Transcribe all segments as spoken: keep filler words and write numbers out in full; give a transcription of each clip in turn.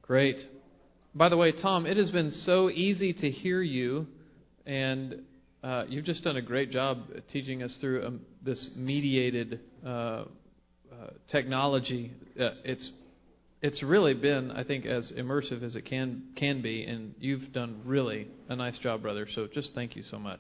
Great. By the way, Tom, it has been so easy to hear you, and uh, you've just done a great job teaching us through um, this mediated uh, uh, technology. Uh, it's it's really been, I think, as immersive as it can can be, and you've done really a nice job, brother. So just thank you so much.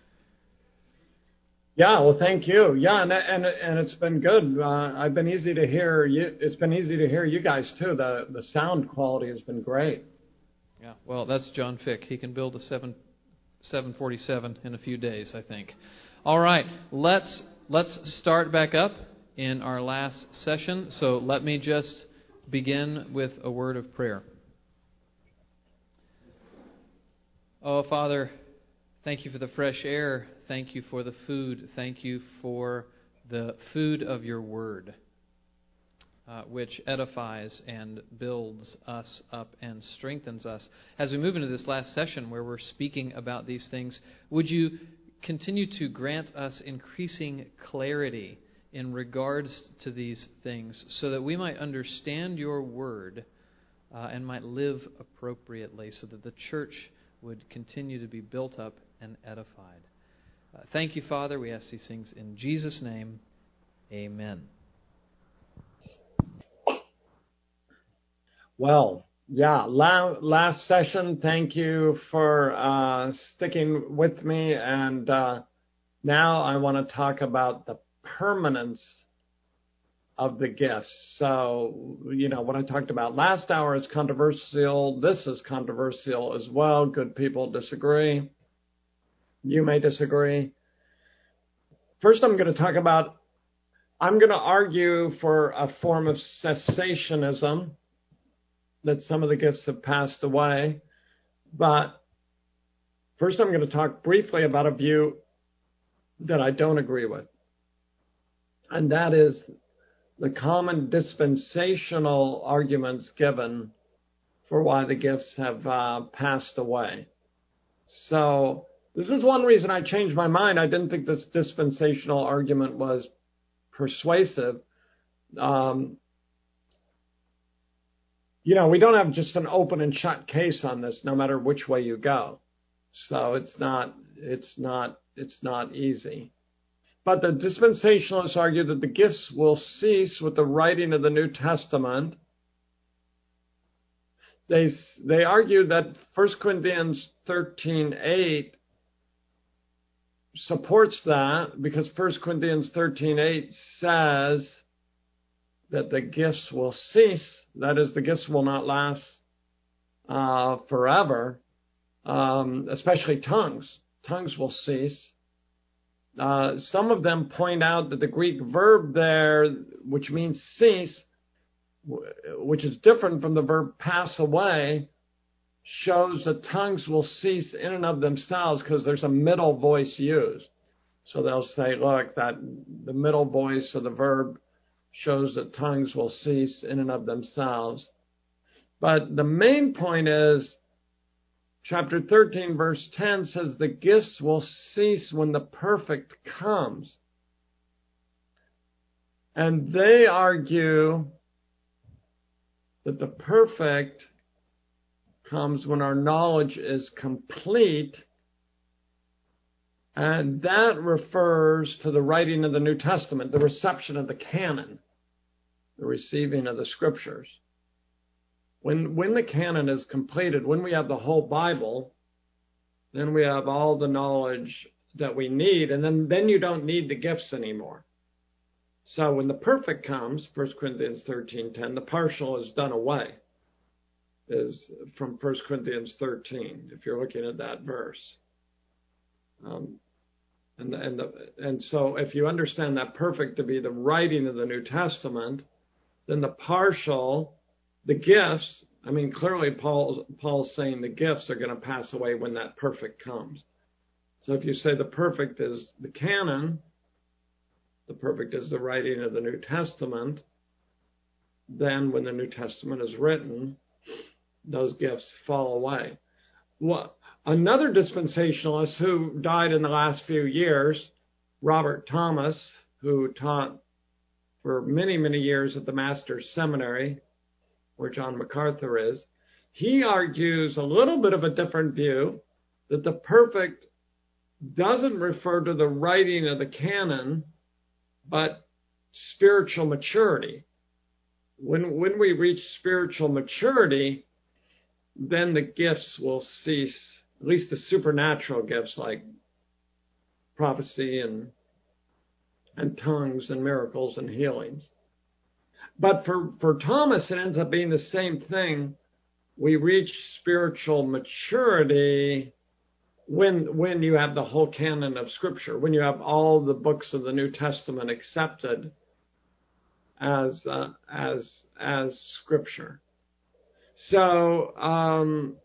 Yeah, well, thank you. Yeah, and and and it's been good. Uh, I've been easy to hear you. It's been easy to hear you guys too. The the sound quality has been great. Yeah, well, that's John Fick. He can build a seven seven forty-seven in a few days, I think. All right, let's let's start back up in our last session. So let me just begin with a word of prayer. Oh, Father, thank you for the fresh air. Thank you for the food. Thank you for the food of your word, uh, which edifies and builds us up and strengthens us. As we move into this last session where we're speaking about these things, would you continue to grant us increasing clarity in regards to these things so that we might understand your word uh, and might live appropriately so that the church would continue to be built up and edified. Uh, thank you, Father. We ask these things in Jesus' name. Amen. Well, yeah, la- last session, thank you for uh, sticking with me. And uh, now I want to talk about the permanence of the gifts. So, you know, what I talked about last hour is controversial. This is controversial as well. Good people disagree. You may disagree. First, I'm going to talk about, I'm going to argue for a form of cessationism, that some of the gifts have passed away. But first, I'm going to talk briefly about a view that I don't agree with. And that is the common dispensational arguments given for why the gifts have uh, passed away. So this is one reason I changed my mind. I didn't think this dispensational argument was persuasive. Um, you know, we don't have just an open and shut case on this, no matter which way you go. So it's not, it's not, it's not easy. But the dispensationalists argue that the gifts will cease with the writing of the New Testament. They they argue that First Corinthians thirteen eight supports that, because First Corinthians thirteen eight says that the gifts will cease. That is, the gifts will not last uh, forever, um, especially tongues. Tongues will cease. Uh, some of them point out that the Greek verb there, which means cease, which is different from the verb pass away, shows that tongues will cease in and of themselves because there's a middle voice used. So they'll say, look, that the middle voice of the verb shows that tongues will cease in and of themselves. But the main point is, chapter thirteen, verse ten says the gifts will cease when the perfect comes. And they argue that the perfect comes when our knowledge is complete, and that refers to the writing of the New Testament, the reception of the canon, the receiving of the Scriptures. When, when the canon is completed, when we have the whole Bible, then we have all the knowledge that we need, and then, then you don't need the gifts anymore. So when the perfect comes, First Corinthians thirteen ten, the partial is done away, is from First Corinthians thirteen, if you're looking at that verse. Um, and, and, the, and so if you understand that perfect to be the writing of the New Testament, then the partial, the gifts, I mean, clearly Paul, Paul's saying the gifts are going to pass away when that perfect comes. So if you say the perfect is the canon, the perfect is the writing of the New Testament, then when the New Testament is written, those gifts fall away. Well, another dispensationalist who died in the last few years, Robert Thomas, who taught for many, many years at the Master's Seminary, where John MacArthur is, he argues a little bit of a different view, that the perfect doesn't refer to the writing of the canon, but spiritual maturity. When, when we reach spiritual maturity, then the gifts will cease, at least the supernatural gifts like prophecy and, and tongues and miracles and healings. But for, for Thomas, it ends up being the same thing. We reach spiritual maturity when when you have the whole canon of Scripture, when you have all the books of the New Testament accepted as uh, as as Scripture. So um,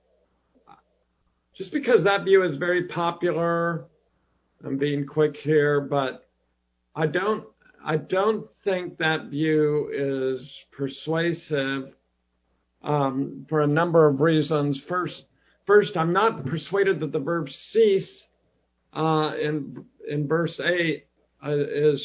just because that view is very popular, I'm being quick here, but I don't I don't think that view is persuasive um, for a number of reasons. First. First, I'm not persuaded that the verb cease uh, in in verse eight uh, is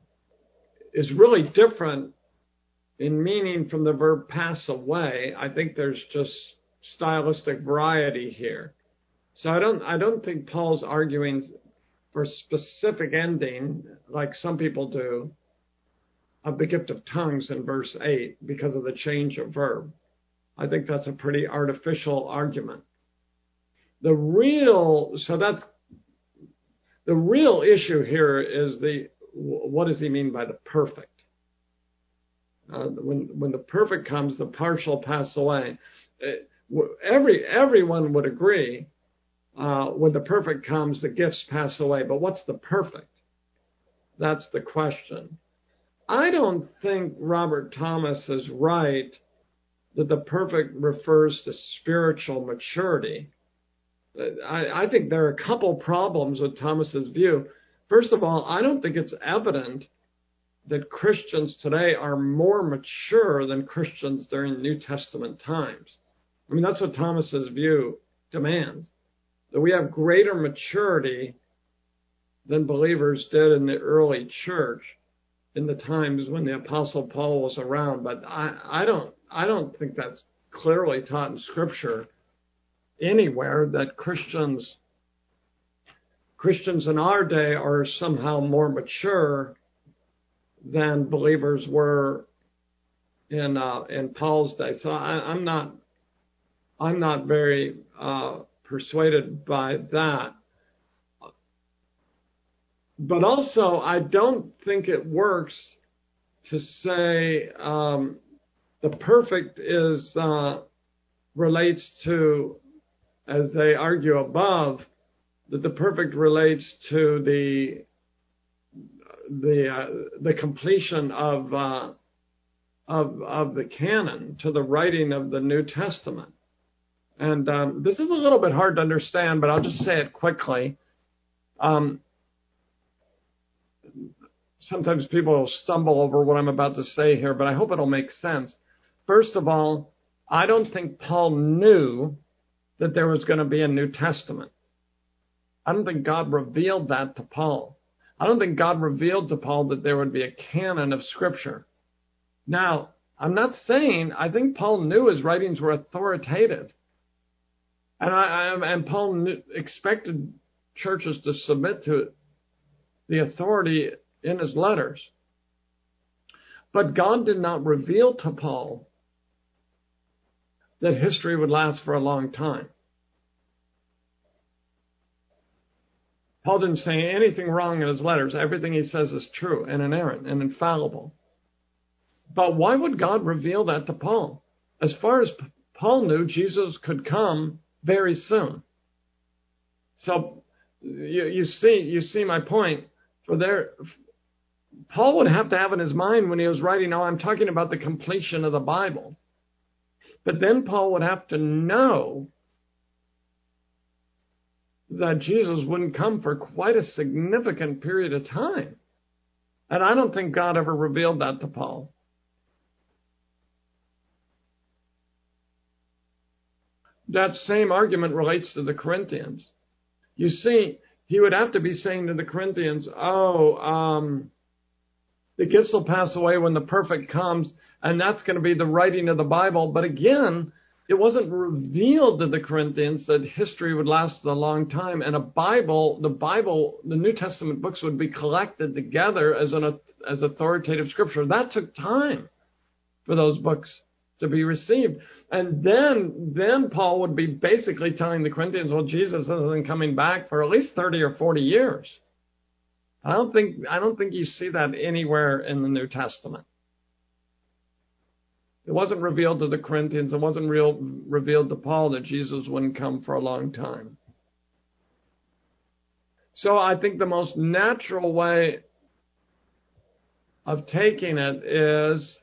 is really different in meaning from the verb pass away. I think there's just stylistic variety here. So I don't I don't think Paul's arguing for a specific ending like some people do of the gift of tongues in verse eight because of the change of verb. I think that's a pretty artificial argument. The real, so that's, the real issue here is the, what does he mean by the perfect? Uh, when when the perfect comes, the partial pass away. Every everyone would agree uh, when the perfect comes, the gifts pass away. But what's the perfect? That's the question. I don't think Robert Thomas is right that the perfect refers to spiritual maturity. I, I think there are a couple problems with Thomas's view. First of all, I don't think it's evident that Christians today are more mature than Christians during New Testament times. I mean, that's what Thomas's view demands, that we have greater maturity than believers did in the early church in the times when the Apostle Paul was around. But I, I don't I don't think that's clearly taught in Scripture anywhere, that Christians Christians in our day are somehow more mature than believers were in uh, in Paul's day. So I, I'm not I'm not very uh, persuaded by that. But also, I don't think it works to say um, the perfect is uh, relates to, as they argue above, that the perfect relates to the the uh, the completion of uh, of of the canon, to the writing of the New Testament. And um, this is a little bit hard to understand, but I'll just say it quickly. Um, sometimes people will stumble over what I'm about to say here, but I hope it'll make sense. First of all, I don't think Paul knew that there was going to be a New Testament. I don't think God revealed that to Paul. I don't think God revealed to Paul that there would be a canon of Scripture. Now, I'm not saying, I think Paul knew his writings were authoritative. And, I, I, and Paul knew, expected churches to submit to the authority in his letters. But God did not reveal to Paul that history would last for a long time. Paul didn't say anything wrong in his letters. Everything he says is true and inerrant and infallible. But why would God reveal that to Paul? As far as Paul knew, Jesus could come very soon. So you, you see, you see my point. For there, Paul would have to have in his mind when he was writing, "Oh, I'm talking about the completion of the Bible." But then Paul would have to know that Jesus wouldn't come for quite a significant period of time. And I don't think God ever revealed that to Paul. That same argument relates to the Corinthians. You see, he would have to be saying to the Corinthians, oh, um, the gifts will pass away when the perfect comes, and that's going to be the writing of the Bible. But again, it wasn't revealed to the Corinthians that history would last a long time, and a Bible, the Bible, the New Testament books would be collected together as an as authoritative scripture. That took time for those books to be received. And then then Paul would be basically telling the Corinthians, well, Jesus isn't coming back for at least thirty or forty years. I don't think I don't think you see that anywhere in the New Testament. It wasn't revealed to the Corinthians. It wasn't real, revealed to Paul that Jesus wouldn't come for a long time. So I think the most natural way of taking it is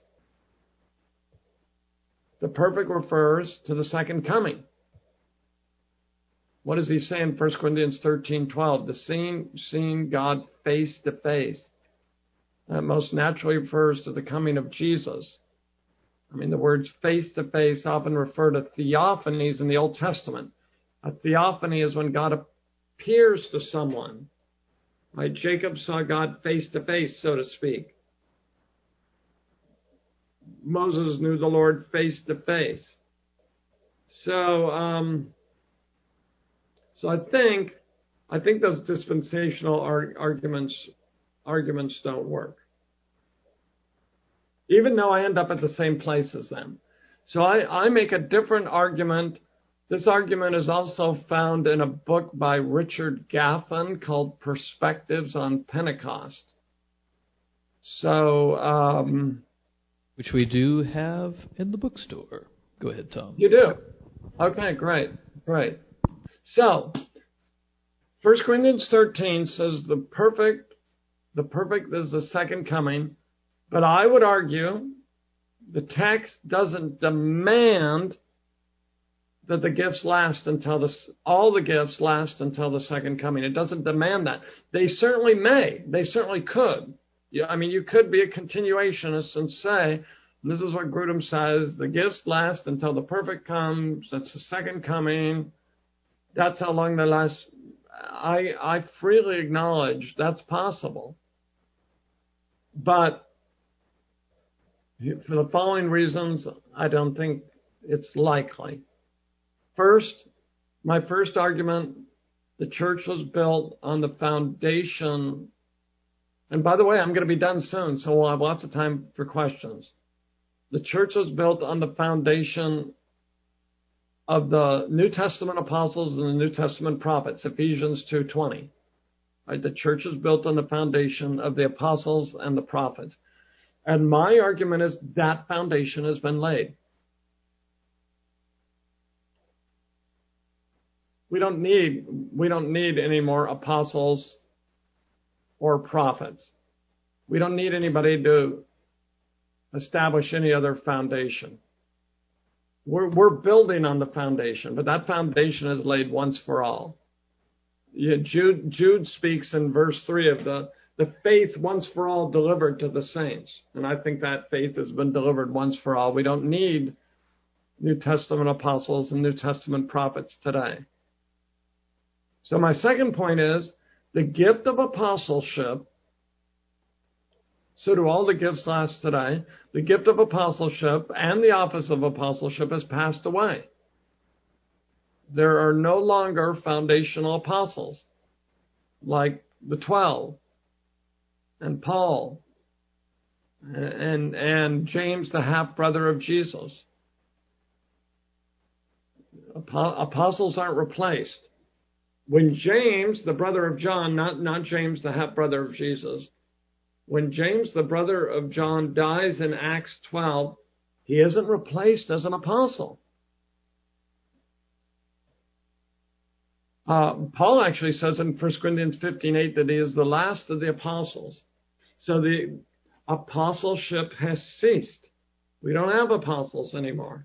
the perfect refers to the second coming. What does he say in First Corinthians thirteen twelve? The seeing, seeing God face to face. That most naturally refers to the coming of Jesus. I mean, the words face to face often refer to theophanies in the Old Testament. A theophany is when God appears to someone. Right? Jacob saw God face to face, so to speak. Moses knew the Lord face to face. So, um, so I think, I think those dispensational ar- arguments, arguments don't work. Even though I end up at the same place as them. So I, I make a different argument. This argument is also found in a book by Richard Gaffin called Perspectives on Pentecost. So, um, which we do have in the bookstore. Go ahead, Tom. You do? Okay, great, great. So, First Corinthians thirteen says the perfect, the perfect is the second coming. But I would argue the text doesn't demand that the gifts last until the, all the gifts last until the second coming. It doesn't demand that. They certainly may. They certainly could. I mean, you could be a continuationist and say, and this is what Grudem says, the gifts last until the perfect comes. That's the second coming. That's how long they last. I, I freely acknowledge that's possible. But for the following reasons, I don't think it's likely. First, my first argument, the church was built on the foundation. And by the way, I'm going to be done soon, so we'll have lots of time for questions. The church was built on the foundation of the New Testament apostles and the New Testament prophets, Ephesians two twenty. Right? The church is built on the foundation of the apostles and the prophets. And my argument is that foundation has been laid. We don't need, we don't need any more apostles or prophets. We don't need anybody to establish any other foundation. We're, we're building on the foundation, but that foundation is laid once for all. Yeah, Jude, Jude speaks in verse three of the The faith once for all delivered to the saints. And I think that faith has been delivered once for all. We don't need New Testament apostles and New Testament prophets today. So my second point is the gift of apostleship. So do all the gifts last today. The gift of apostleship and the office of apostleship has passed away. There are no longer foundational apostles like the twelve. And Paul, and and James, the half-brother of Jesus. Apostles aren't replaced. When James, the brother of John, not, not James, the half-brother of Jesus, when James, the brother of John, dies in Acts twelve, he isn't replaced as an apostle. Uh, Paul actually says in First Corinthians fifteen eight that he is the last of the apostles. So the apostleship has ceased. We don't have apostles anymore.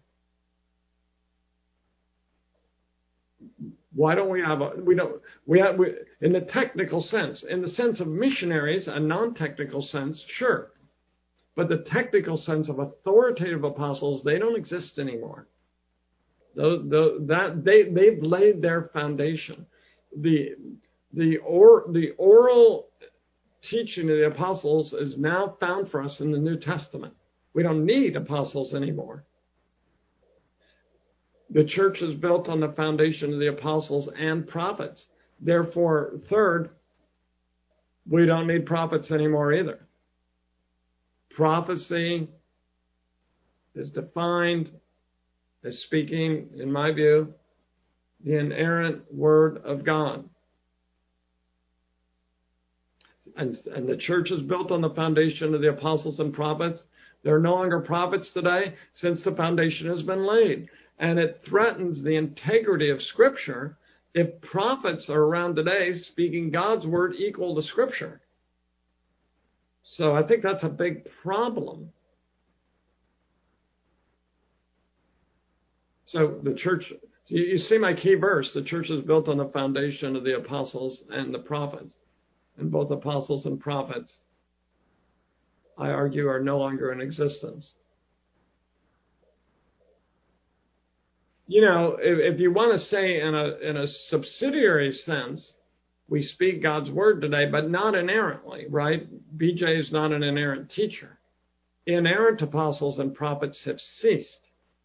Why don't we have a, we don't, we have, we, in the technical sense, in the sense of missionaries, a non-technical sense, sure. But the technical sense of authoritative apostles, they don't exist anymore. The, the, that, they, they've laid their foundation. The, the, or, the oral teaching of the apostles is now found for us in the New Testament. We don't need apostles anymore. The church is built on the foundation of the apostles and prophets. Therefore, third, we don't need prophets anymore either. Prophecy is defined as speaking, in my view, the inerrant word of God. And, and the church is built on the foundation of the apostles and prophets. There are no longer prophets today since the foundation has been laid. And it threatens the integrity of Scripture if prophets are around today speaking God's word equal to Scripture. So I think that's a big problem. So the church, you, you see my key verse, the church is built on the foundation of the apostles and the prophets. And both apostles and prophets, I argue, are no longer in existence. You know, if, if you want to say in a in a subsidiary sense, we speak God's word today, but not inerrantly, right? B J is not an inerrant teacher. Inerrant apostles and prophets have ceased.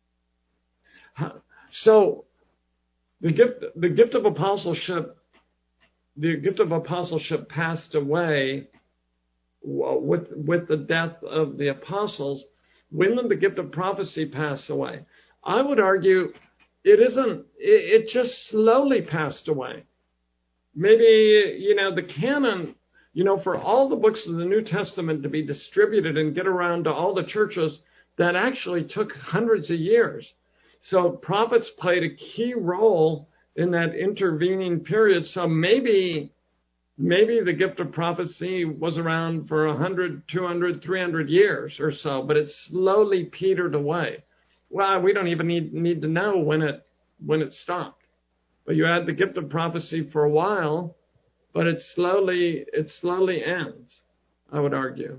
So the gift the gift of apostleship the gift of apostleship passed away with with the death of the apostles. When did the gift of prophecy pass away? I would argue it isn't. It, it just slowly passed away. Maybe, you know, the canon, you know, for all the books of the New Testament to be distributed and get around to all the churches, that actually took hundreds of years. So prophets played a key role in that intervening period. So maybe maybe the gift of prophecy was around for one hundred, two hundred, three hundred years or so, but it slowly petered away. Well, we don't even need need to know when it when it stopped. But you had the gift of prophecy for a while, but it slowly it slowly ends, I would argue.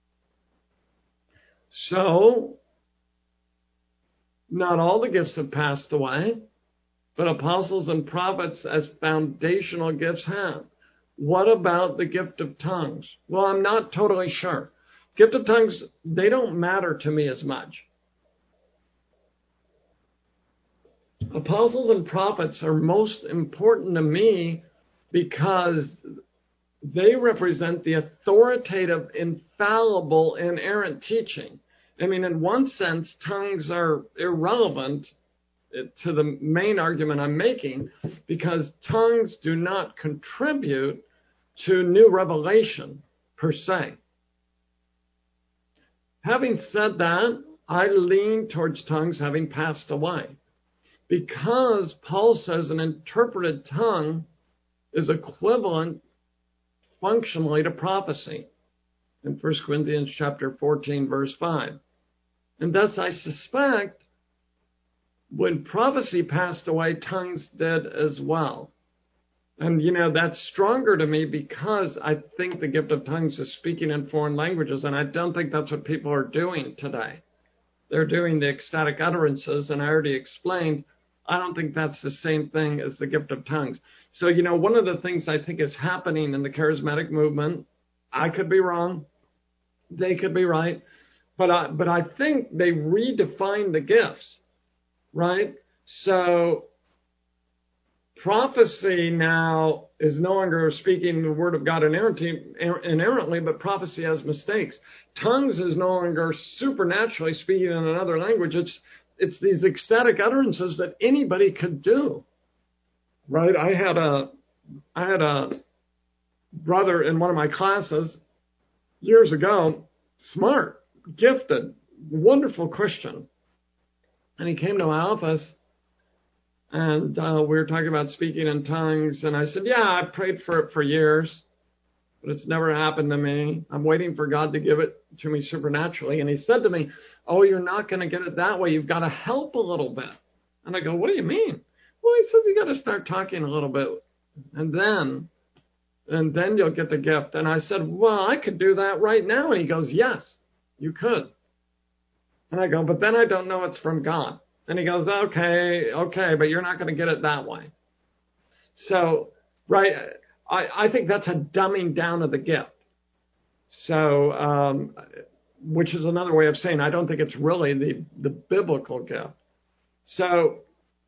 So not all the gifts have passed away, but apostles and prophets as foundational gifts have. What about the gift of tongues? Well, I'm not totally sure. Gift of tongues, they don't matter to me as much. Apostles and prophets are most important to me because they represent the authoritative, infallible, inerrant teaching. I mean, in one sense, tongues are irrelevant to the main argument I'm making because tongues do not contribute to new revelation per se. Having said that, I lean towards tongues having passed away because Paul says an interpreted tongue is equivalent functionally to prophecy in First Corinthians chapter fourteen, verse five. And thus I suspect when prophecy passed away, tongues did as well. And, you know, that's stronger to me because I think the gift of tongues is speaking in foreign languages, and I don't think that's what people are doing today. They're doing the ecstatic utterances, and I already explained, I don't think that's the same thing as the gift of tongues. So, you know, one of the things I think is happening in the charismatic movement, I could be wrong, they could be right, but I, but I think they redefine the gifts. Right? So prophecy now is no longer speaking the word of God inerrantly, but prophecy has mistakes. Tongues is no longer supernaturally speaking in another language. It's it's these ecstatic utterances that anybody could do. Right? I had a I had a brother in one of my classes years ago, smart, gifted, wonderful Christian. And he came to my office, and uh, we were talking about speaking in tongues. And I said, yeah, I prayed for it for years, but it's never happened to me. I'm waiting for God to give it to me supernaturally. And he said to me, oh, you're not going to get it that way. You've got to help a little bit. And I go, what do you mean? Well, he says, you got to start talking a little bit, and then, and then you'll get the gift. And I said, well, I could do that right now. And he goes, yes, you could. And I go, but then I don't know it's from God. And he goes, okay, okay, but you're not going to get it that way. So, right, I, I think that's a dumbing down of the gift. So, um, which is another way of saying I don't think it's really the, the biblical gift. So,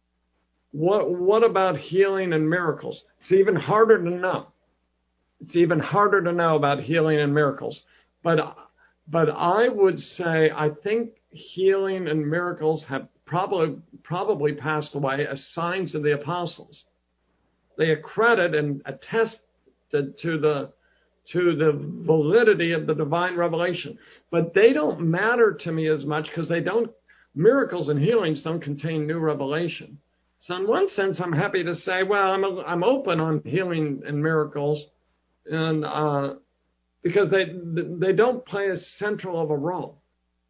What, what about healing and miracles? It's even harder to know. It's even harder to know about healing and miracles. But, but I would say I think healing and miracles have probably, probably passed away as signs of the apostles. They accredit and attest to, to the to the validity of the divine revelation. But they don't matter to me as much because they don't, miracles and healings don't contain new revelation. So in one sense, I'm happy to say, well, I'm I'm open on healing and miracles, and uh, because they they don't play as central of a role.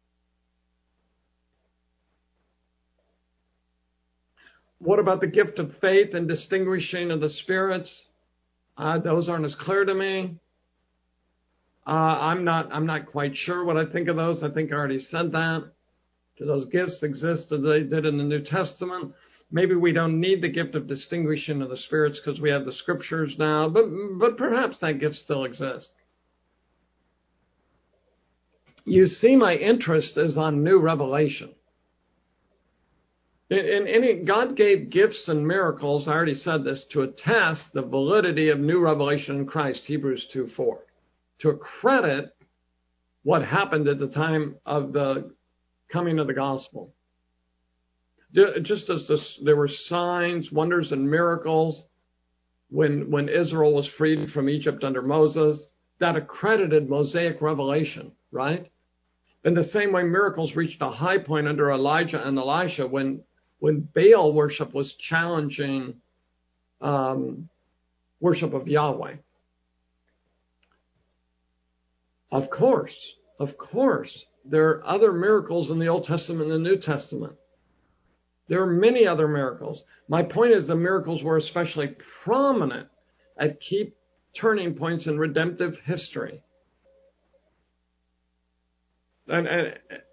What about the gift of faith and distinguishing of the spirits? Uh, those aren't as clear to me. Uh, I'm not I'm not quite sure what I think of those. I think I already said that. Do those gifts exist as they did in the New Testament? Maybe we don't need the gift of distinguishing of the spirits because we have the scriptures now, but but perhaps that gift still exists. You see, my interest is on new revelation. In, in any, God gave gifts and miracles, I already said this, to attest the validity of new revelation in Christ, Hebrews two four. To accredit what happened at the time of the coming of the gospel. Just as this, there were signs, wonders, and miracles when, when Israel was freed from Egypt under Moses, that accredited Mosaic revelation, right? In the same way, miracles reached a high point under Elijah and Elisha when, when Baal worship was challenging um, worship of Yahweh. Of course, of course, there are other miracles in the Old Testament and the New Testament. There are many other miracles. My point is the miracles were especially prominent at key turning points in redemptive history. And, and,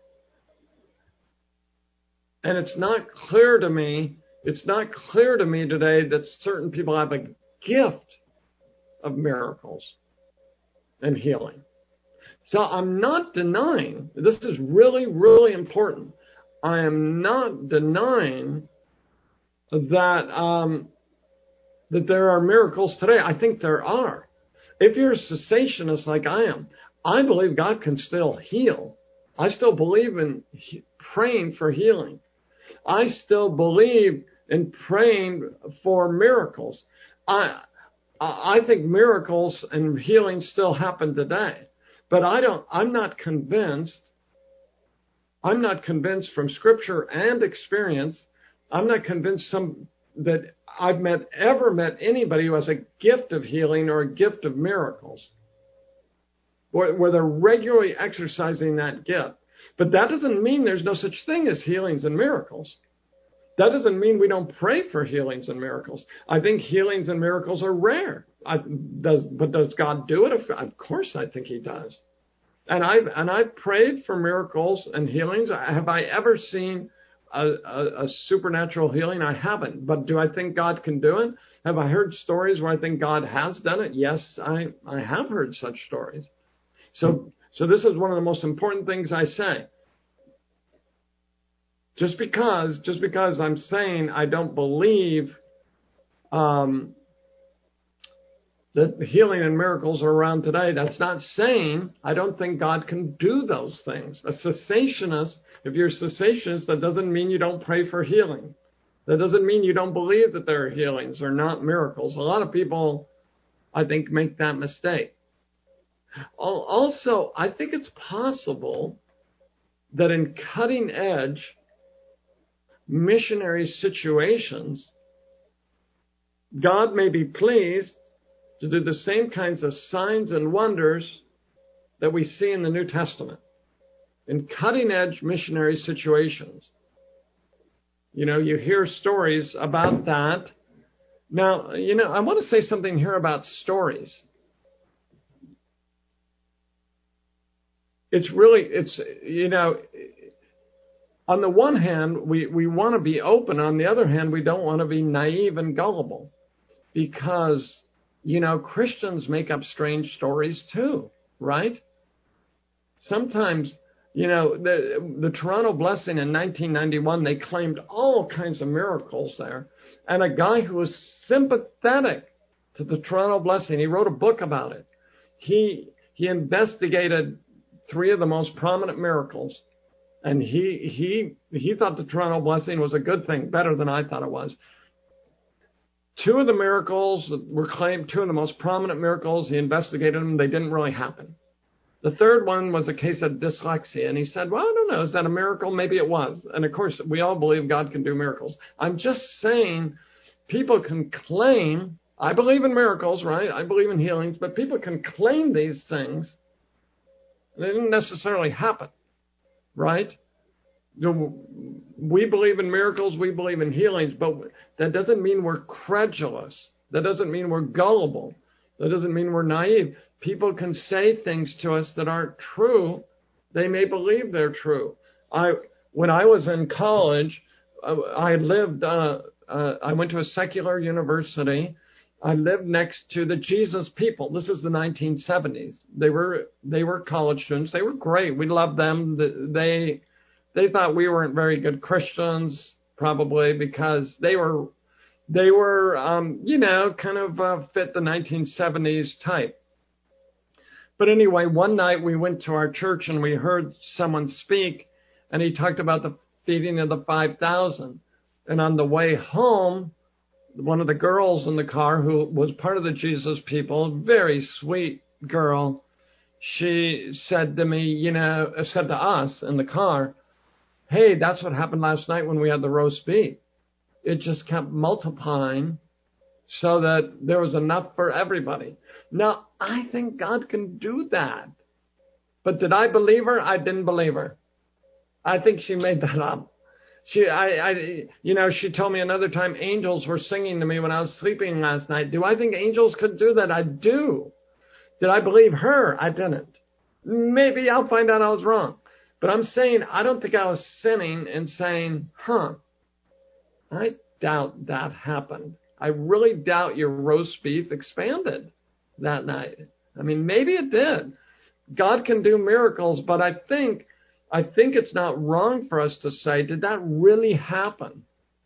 and it's not clear to me, it's not clear to me today that certain people have a gift of miracles and healing. So I'm not denying, this is really, really important. I am not denying that um, that there are miracles today. I think there are. If you're a cessationist like I am, I believe God can still heal. I still believe in he- praying for healing. I still believe in praying for miracles. I I think miracles and healing still happen today. But I don't, I'm not convinced, I'm not convinced from scripture and experience, I'm not convinced some that I've met, ever met anybody who has a gift of healing or a gift of miracles, where, where they're regularly exercising that gift. But that doesn't mean there's no such thing as healings and miracles. That doesn't mean we don't pray for healings and miracles. I think healings and miracles are rare. I, does, but does God do it? Of course, I think He does. And I've and I've prayed for miracles and healings. Have I ever seen a, a, a supernatural healing? I haven't. But do I think God can do it? Have I heard stories where I think God has done it? Yes, I, I have heard such stories. So so this is one of the most important things I say. Just because, just because I'm saying I don't believe um, that healing and miracles are around today, that's not saying I don't think God can do those things. A cessationist, if you're a cessationist, that doesn't mean you don't pray for healing. That doesn't mean you don't believe that there are healings or not miracles. A lot of people, I think, make that mistake. Also, I think it's possible that in cutting edge missionary situations, God may be pleased to do the same kinds of signs and wonders that we see in the New Testament, in cutting-edge missionary situations. You know, you hear stories about that. Now, you know, I want to say something here about stories. It's really, it's, you know, on the one hand, we, we want to be open. On the other hand, we don't want to be naive and gullible because, you know, Christians make up strange stories too, right? Sometimes, You know, the, the Toronto Blessing in nineteen ninety-one, they claimed all kinds of miracles there. And a guy who was sympathetic to the Toronto Blessing, he wrote a book about it. He he investigated three of the most prominent miracles, and he he he thought the Toronto Blessing was a good thing, better than I thought it was. Two of the miracles were claimed, two of the most prominent miracles, he investigated them, they didn't really happen. The third one was a case of dyslexia, and he said, well, I don't know, is that a miracle? Maybe it was. And of course, we all believe God can do miracles. I'm just saying people can claim, I believe in miracles, right? I believe in healings, but people can claim these things. They didn't necessarily happen, right? We believe in miracles, we believe in healings, but that doesn't mean we're credulous. That doesn't mean we're gullible. That doesn't mean we're naive. People can say things to us that aren't true. They may believe they're true. I, when I was in college, I lived, uh, uh, I went to a secular university. I lived next to the Jesus People. This is the nineteen seventies. They were, they were college students. They were great. We loved them. They, they thought we weren't very good Christians, probably because they were, they were, um, you know, kind of uh, fit the nineteen seventies type. But anyway, one night we went to our church and we heard someone speak, and he talked about the feeding of the five thousand. And on the way home, one of the girls in the car who was part of the Jesus People, very sweet girl, she said to me, you know, said to us in the car, hey, that's what happened last night when we had the roast beef. It just kept multiplying so that there was enough for everybody. Now, I think God can do that. But did I believe her? I didn't believe her. I think she made that up. She, I, I, you know, she told me another time angels were singing to me when I was sleeping last night. Do I think angels could do that? I do. Did I believe her? I didn't. Maybe I'll find out I was wrong. But I'm saying I don't think I was sinning and saying, huh, I doubt that happened. I really doubt your roast beef expanded that night. I mean, maybe it did. God can do miracles, but I think I think it's not wrong for us to say, did that really happen?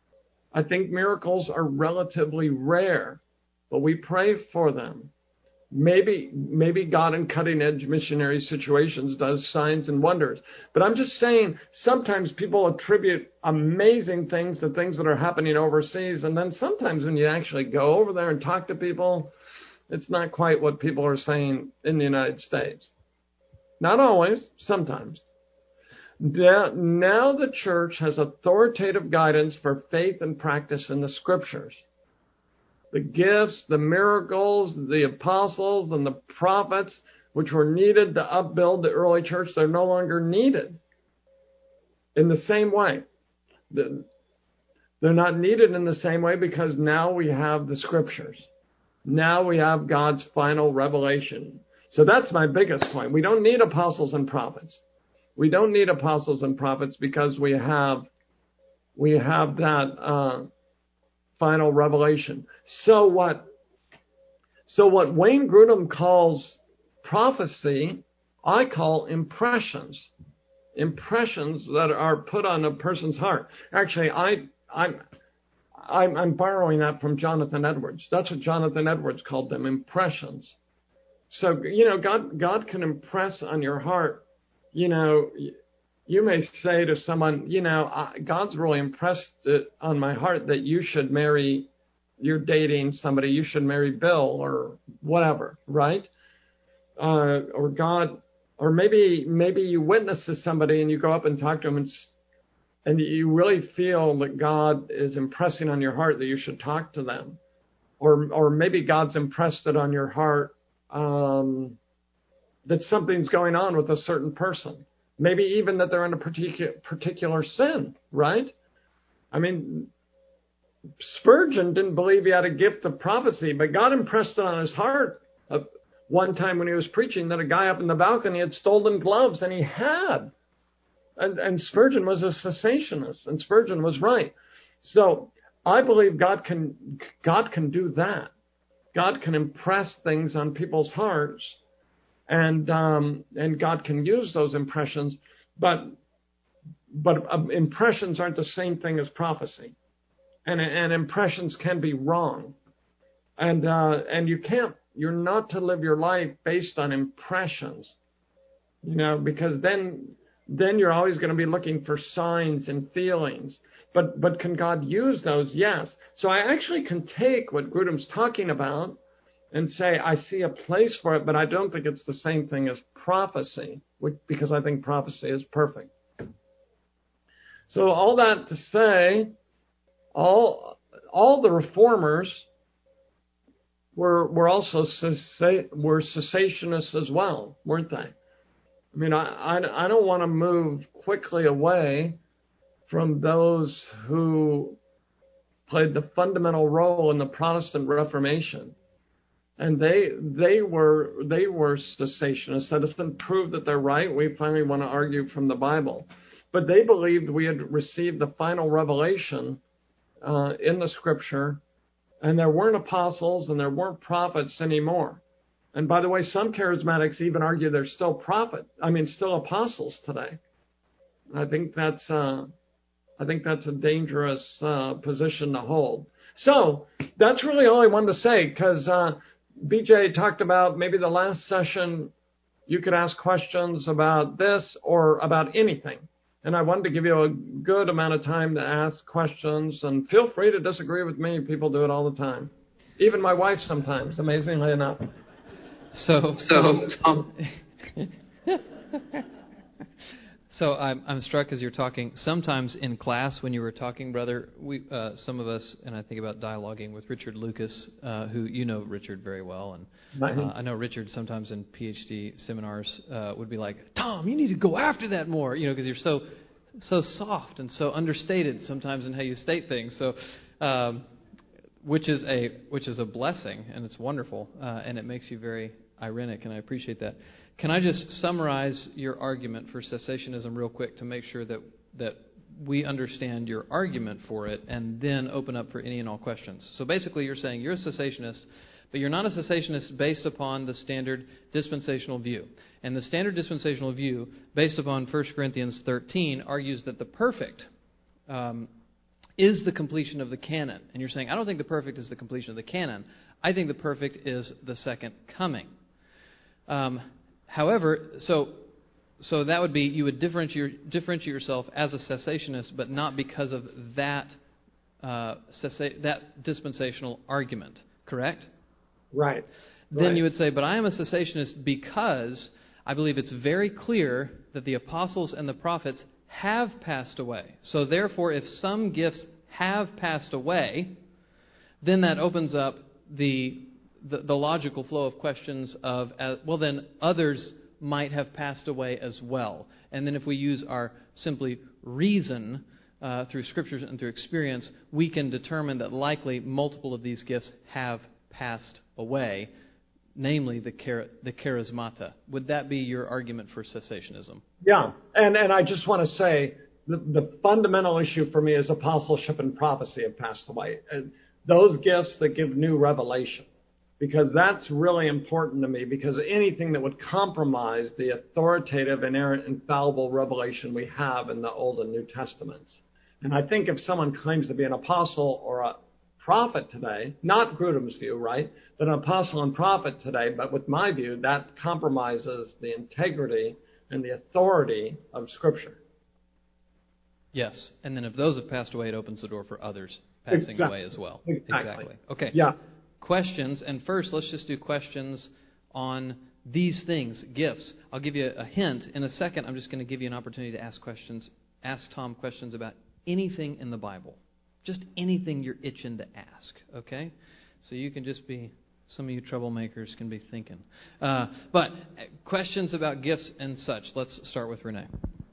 I think miracles are relatively rare, but we pray for them. Maybe maybe God in cutting-edge missionary situations does signs and wonders. But I'm just saying, sometimes people attribute amazing things to things that are happening overseas, and then sometimes when you actually go over there and talk to people, it's not quite what people are saying in the United States. Not always, sometimes. Now, now the church has authoritative guidance for faith and practice in the Scriptures. The gifts, the miracles, the apostles, and the prophets, which were needed to upbuild the early church, they're no longer needed in the same way. They're not needed in the same way because now we have the Scriptures. Now we have God's final revelation. So that's my biggest point. We don't need apostles and prophets. We don't need apostles and prophets because we have we have that uh, final revelation. So what? So what Wayne Grudem calls prophecy, I call impressions. Impressions that are put on a person's heart. Actually, I I'm I'm, I'm borrowing that from Jonathan Edwards. That's what Jonathan Edwards called them, impressions. So you know, God God can impress on your heart. You know, you may say to someone, you know, God's really impressed it on my heart that you should marry, you're dating somebody, you should marry Bill or whatever, right? Uh, or God, or maybe maybe you witness to somebody and you go up and talk to them and, and you really feel that God is impressing on your heart that you should talk to them. Or, or maybe God's impressed it on your heart um that something's going on with a certain person. Maybe even that they're in a particular particular sin, right? I mean, Spurgeon didn't believe he had a gift of prophecy, but God impressed it on his heart uh, one time when he was preaching that a guy up in the balcony had stolen gloves, and he had. And, and Spurgeon was a cessationist, and Spurgeon was right. So I believe God can God can do that. God can impress things on people's hearts. And um, and God can use those impressions, but but um, impressions aren't the same thing as prophecy, and and impressions can be wrong, and uh, and you can't. You're not to live your life based on impressions, you know, because then then you're always going to be looking for signs and feelings. But but can God use those? Yes. So I actually can take what Grudem's talking about and say I see a place for it, but I don't think it's the same thing as prophecy, which, because I think prophecy is perfect. So all that to say, all all the reformers were were also cessa- were cessationists as well, weren't they? I mean, I I, I don't want to move quickly away from those who played the fundamental role in the Protestant Reformation, and they they were they were cessationists. That doesn't prove that they're right. We finally want to argue from the Bible, but they believed we had received the final revelation uh, in the Scripture, and there weren't apostles and there weren't prophets anymore. And by the way, some charismatics even argue there's still prophet. I mean, still apostles today. I think that's uh, I think that's a dangerous uh, position to hold. So that's really all I wanted to say, because uh, B J talked about maybe the last session you could ask questions about this or about anything. And I wanted to give you a good amount of time to ask questions. And feel free to disagree with me. People do it all the time. Even my wife sometimes, amazingly enough. So, so, um, so I'm, I'm struck as you're talking. Sometimes in class, when you were talking, brother, we, uh, some of us, and I think about dialoguing with Richard Lucas, uh, who you know Richard very well, and uh, I know Richard sometimes in PhD seminars uh, would be like, Tom, you need to go after that more, you know, because you're so so soft and so understated sometimes in how you state things. So, um, which is a which is a blessing, and it's wonderful, uh, and it makes you very ironic, and I appreciate that. Can I just summarize your argument for cessationism real quick to make sure that that we understand your argument for it, and then open up for any and all questions? So basically you're saying you're a cessationist, but you're not a cessationist based upon the standard dispensational view. And the standard dispensational view, based upon First Corinthians thirteen, argues that the perfect um, is the completion of the canon. And you're saying, I don't think the perfect is the completion of the canon. I think the perfect is the second coming. Um, However, so so that would be you would differentiate, differentiate yourself as a cessationist, but not because of that uh, cessa- that dispensational argument, correct? Right. Then right. you would say, but I am a cessationist because I believe it's very clear that the apostles and the prophets have passed away. So therefore, if some gifts have passed away, then that opens up the The, the logical flow of questions of, uh, well, then others might have passed away as well. And then if we use our simply reason uh, through Scriptures and through experience, we can determine that likely multiple of these gifts have passed away, namely the, char- the charismata. Would that be your argument for cessationism? Yeah, and, and I just want to say the, the fundamental issue for me is apostleship and prophecy have passed away. And those gifts that give new revelation. Because that's really important to me, because anything that would compromise the authoritative, inerrant, infallible revelation we have in the Old and New Testaments. And I think if someone claims to be an apostle or a prophet today, not Grudem's view, right, but an apostle and prophet today, but with my view, that compromises the integrity and the authority of Scripture. Yes, and then if those have passed away, it opens the door for others passing exactly. away as well. Exactly. Exactly. Okay. Yeah. Questions, and first let's just do questions on these things, gifts. I'll give you a hint. In a second, I'm just going to give you an opportunity to ask questions, ask Tom questions about anything in the Bible. Just anything you're itching to ask, okay? So you can just be, some of you troublemakers can be thinking. Uh, but questions about gifts and such. Let's start with Renee.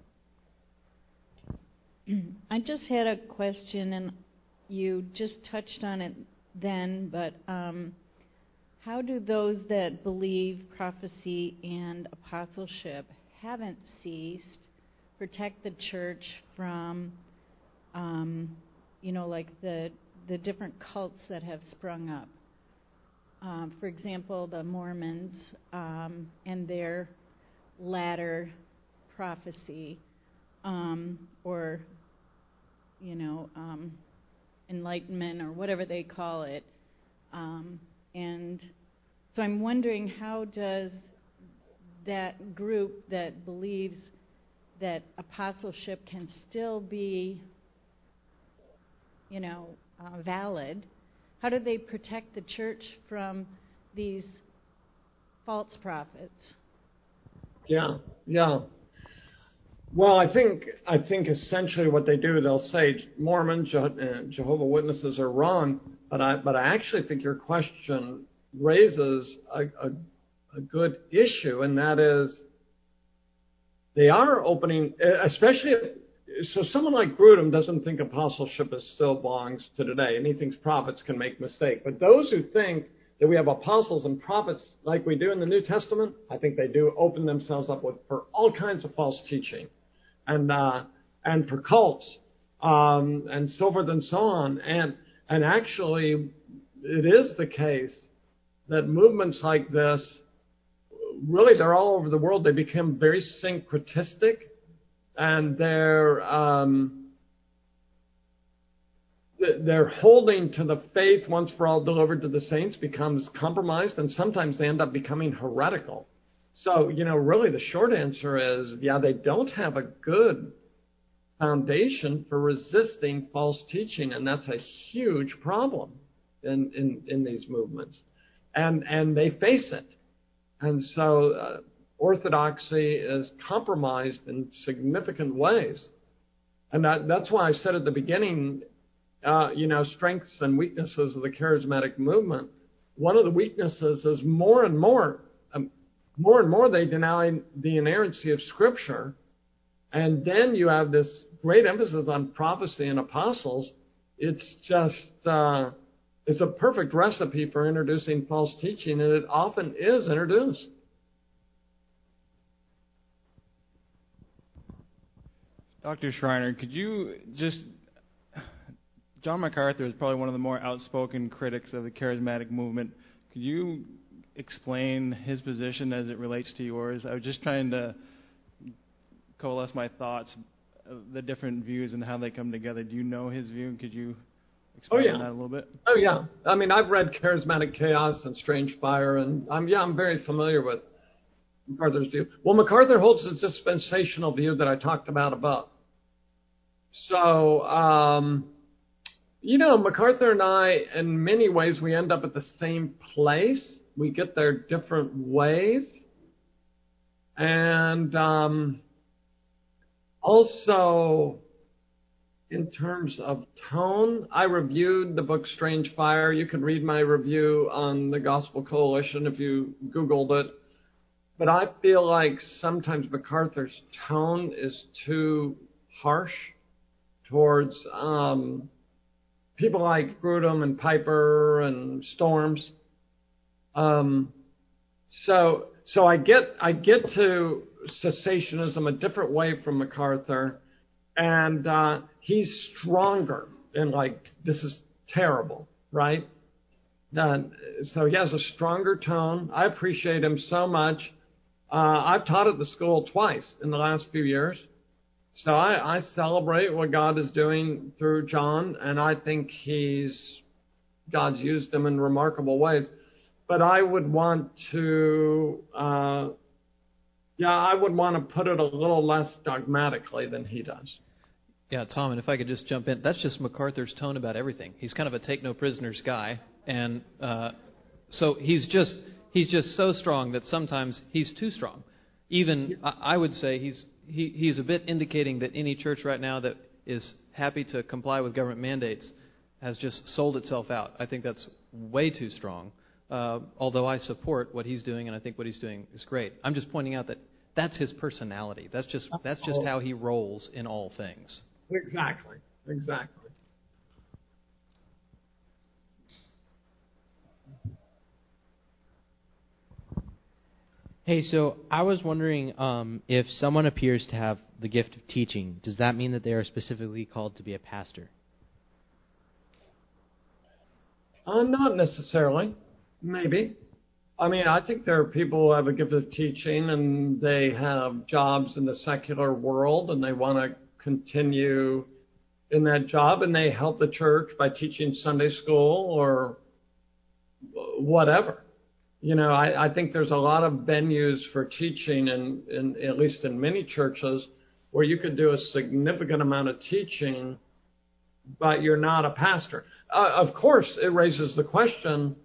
I just had a question, and you just touched on it then, but um, how do those that believe prophecy and apostleship haven't ceased protect the church from, um, you know, like the the different cults that have sprung up? Um, for example, the Mormons um, and their latter prophecy. um, or, you know, um, enlightenment or whatever they call it. Um, and so I'm wondering, how does that group that believes that apostleship can still be, you know, uh, valid, how do they protect the church from these false prophets? Yeah, yeah. Well, I think I think essentially what they do, they'll say Mormons, Je- uh, Jehovah's Witnesses are wrong, but I but I actually think your question raises a, a, a good issue, and that is they are opening, especially if, so someone like Grudem doesn't think apostleship is still belongs to today, and he thinks prophets can make mistakes. But those who think that we have apostles and prophets like we do in the New Testament, I think they do open themselves up with, for all kinds of false teaching, and uh, and for cults, um, and so forth and so on. And and actually, it is the case that movements like this, really, they're all over the world. They become very syncretistic, and they're um, they're holding to the faith once for all delivered to the saints becomes compromised, and sometimes they end up becoming heretical. So, you know, really the short answer is, yeah, they don't have a good foundation for resisting false teaching, and that's a huge problem in, in, in these movements. And, and they face it. And so uh, orthodoxy is compromised in significant ways. And that, that's why I said at the beginning, uh, you know, strengths and weaknesses of the charismatic movement. One of the weaknesses is more and more, um, more and more they deny the inerrancy of Scripture. And then you have this great emphasis on prophecy and apostles. It's just, uh, it's a perfect recipe for introducing false teaching, and it often is introduced. Doctor Schreiner, could you just... John MacArthur is probably one of the more outspoken critics of the charismatic movement. Could you explain his position as it relates to yours? I was just trying to coalesce my thoughts, the different views and how they come together. Do you know his view? Could you explain oh, yeah. that a little bit? Oh, yeah. I mean, I've read Charismatic Chaos and Strange Fire, and I'm, yeah, I'm very familiar with MacArthur's view. Well, MacArthur holds the dispensational view that I talked about above. So, um, you know, MacArthur and I, in many ways, we end up at the same place. We get there different ways. And um, also, in terms of tone, I reviewed the book Strange Fire. You can read my review on the Gospel Coalition if you Googled it. But I feel like sometimes MacArthur's tone is too harsh towards um, people like Grudem and Piper and Storms. Um, so, so I get I get to cessationism a different way from MacArthur, and uh, he's stronger and like this is terrible, right? Uh, so he has a stronger tone. I appreciate him so much. Uh, I've taught at the school twice in the last few years. So I, I celebrate what God is doing through John, and I think he's God's used him in remarkable ways. But I would want to, uh, yeah, I would want to put it a little less dogmatically than he does. Yeah, Tom, and if I could just jump in, that's just MacArthur's tone about everything. He's kind of a take no prisoners guy, and uh, so he's just he's just so strong that sometimes he's too strong. Even I, I would say he's he, he's a bit indicating that any church right now that is happy to comply with government mandates has just sold itself out. I think that's way too strong. Uh, although I support what he's doing, and I think what he's doing is great. I'm just pointing out that that's his personality. That's just that's just how he rolls in all things. Exactly. Exactly. Hey, so I was wondering um, if someone appears to have the gift of teaching, does that mean that they are specifically called to be a pastor? Uh, not necessarily. Maybe. I mean, I think there are people who have a gift of teaching and they have jobs in the secular world and they want to continue in that job and they help the church by teaching Sunday school or whatever. You know, I, I think there's a lot of venues for teaching, in, in, at least in many churches, where you could do a significant amount of teaching, but you're not a pastor. Uh, of course, it raises the question,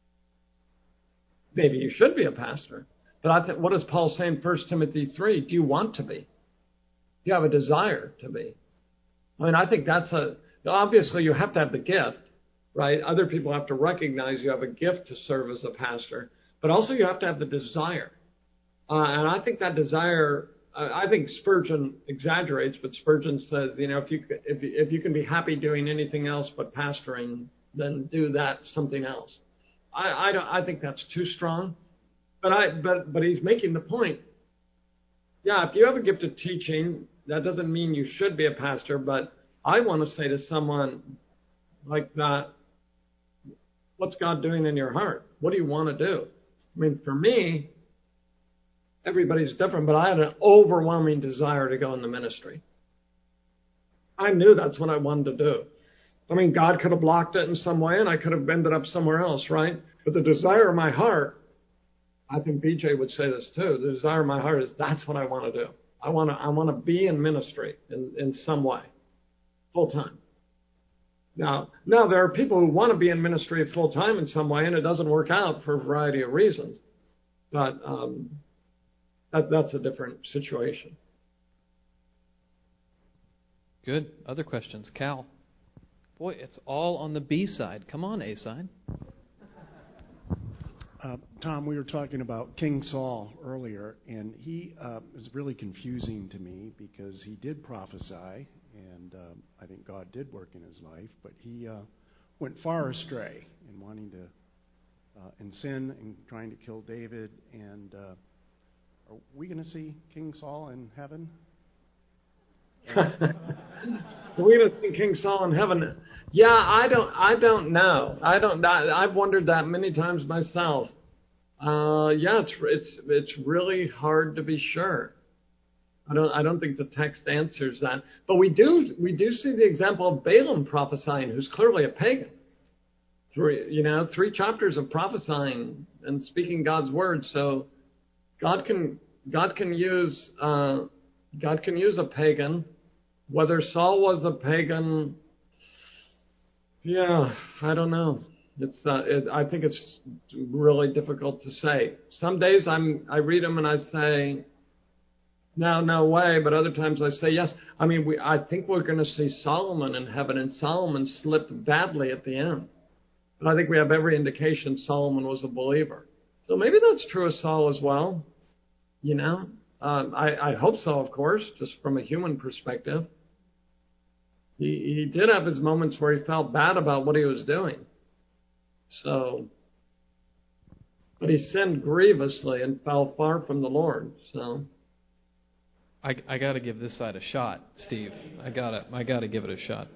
maybe you should be a pastor. But I think, what does Paul say in First Timothy three? Do you want to be? Do you have a desire to be? I mean, I think that's a, obviously you have to have the gift, right? Other people have to recognize you have a gift to serve as a pastor, but also you have to have the desire. Uh, and I think that desire, uh, I think Spurgeon exaggerates, but Spurgeon says, you know, if you, if you, if you can be happy doing anything else but pastoring, then do that, something else. I, I, don't, I think that's too strong, but I, but, but he's making the point. Yeah, if you have a gift of teaching, that doesn't mean you should be a pastor, but I want to say to someone like that, what's God doing in your heart? What do you want to do? I mean, for me, everybody's different, but I had an overwhelming desire to go in the ministry. I knew that's what I wanted to do. I mean, God could have blocked it in some way, and I could have ended up somewhere else, right? But the desire of my heart, I think B J would say this too, the desire of my heart is that's what I want to do. I want to I want to be in ministry in, in some way, full time. Now, now, there are people who want to be in ministry full time in some way, and it doesn't work out for a variety of reasons. But um, that, that's a different situation. Good. Other questions? Cal? Boy, it's all on the B side. Come on, A side. Uh, Tom, we were talking about King Saul earlier, and he uh, was really confusing to me because he did prophesy, and uh, I think God did work in his life, but he uh, went far astray in wanting to, uh, in sin and trying to kill David. And uh, are we going to see King Saul in heaven? Are we going to see King Saul in heaven? Yeah, I don't. I don't know. I don't. I, I've wondered that many times myself. Uh, yeah, it's it's it's really hard to be sure. I don't. I don't think the text answers that. But we do. We do see the example of Balaam prophesying, who's clearly a pagan. Three, you know, three chapters of prophesying and speaking God's word. So God can God can use uh, God can use a pagan. Whether Saul was a pagan, yeah, I don't know. It's uh, it, I think it's really difficult to say. Some days I'm I read them and I say, no, no way. But other times I say yes. I mean, we I think we're going to see Solomon in heaven, and Solomon slipped badly at the end. But I think we have every indication Solomon was a believer. So maybe that's true of Saul as well. You know, um, I I hope so, of course, just from a human perspective. He, he did have his moments where he felt bad about what he was doing. So, but he sinned grievously and fell far from the Lord. So, I, I got to give this side a shot, Steve. I gotta I gotta give it a shot.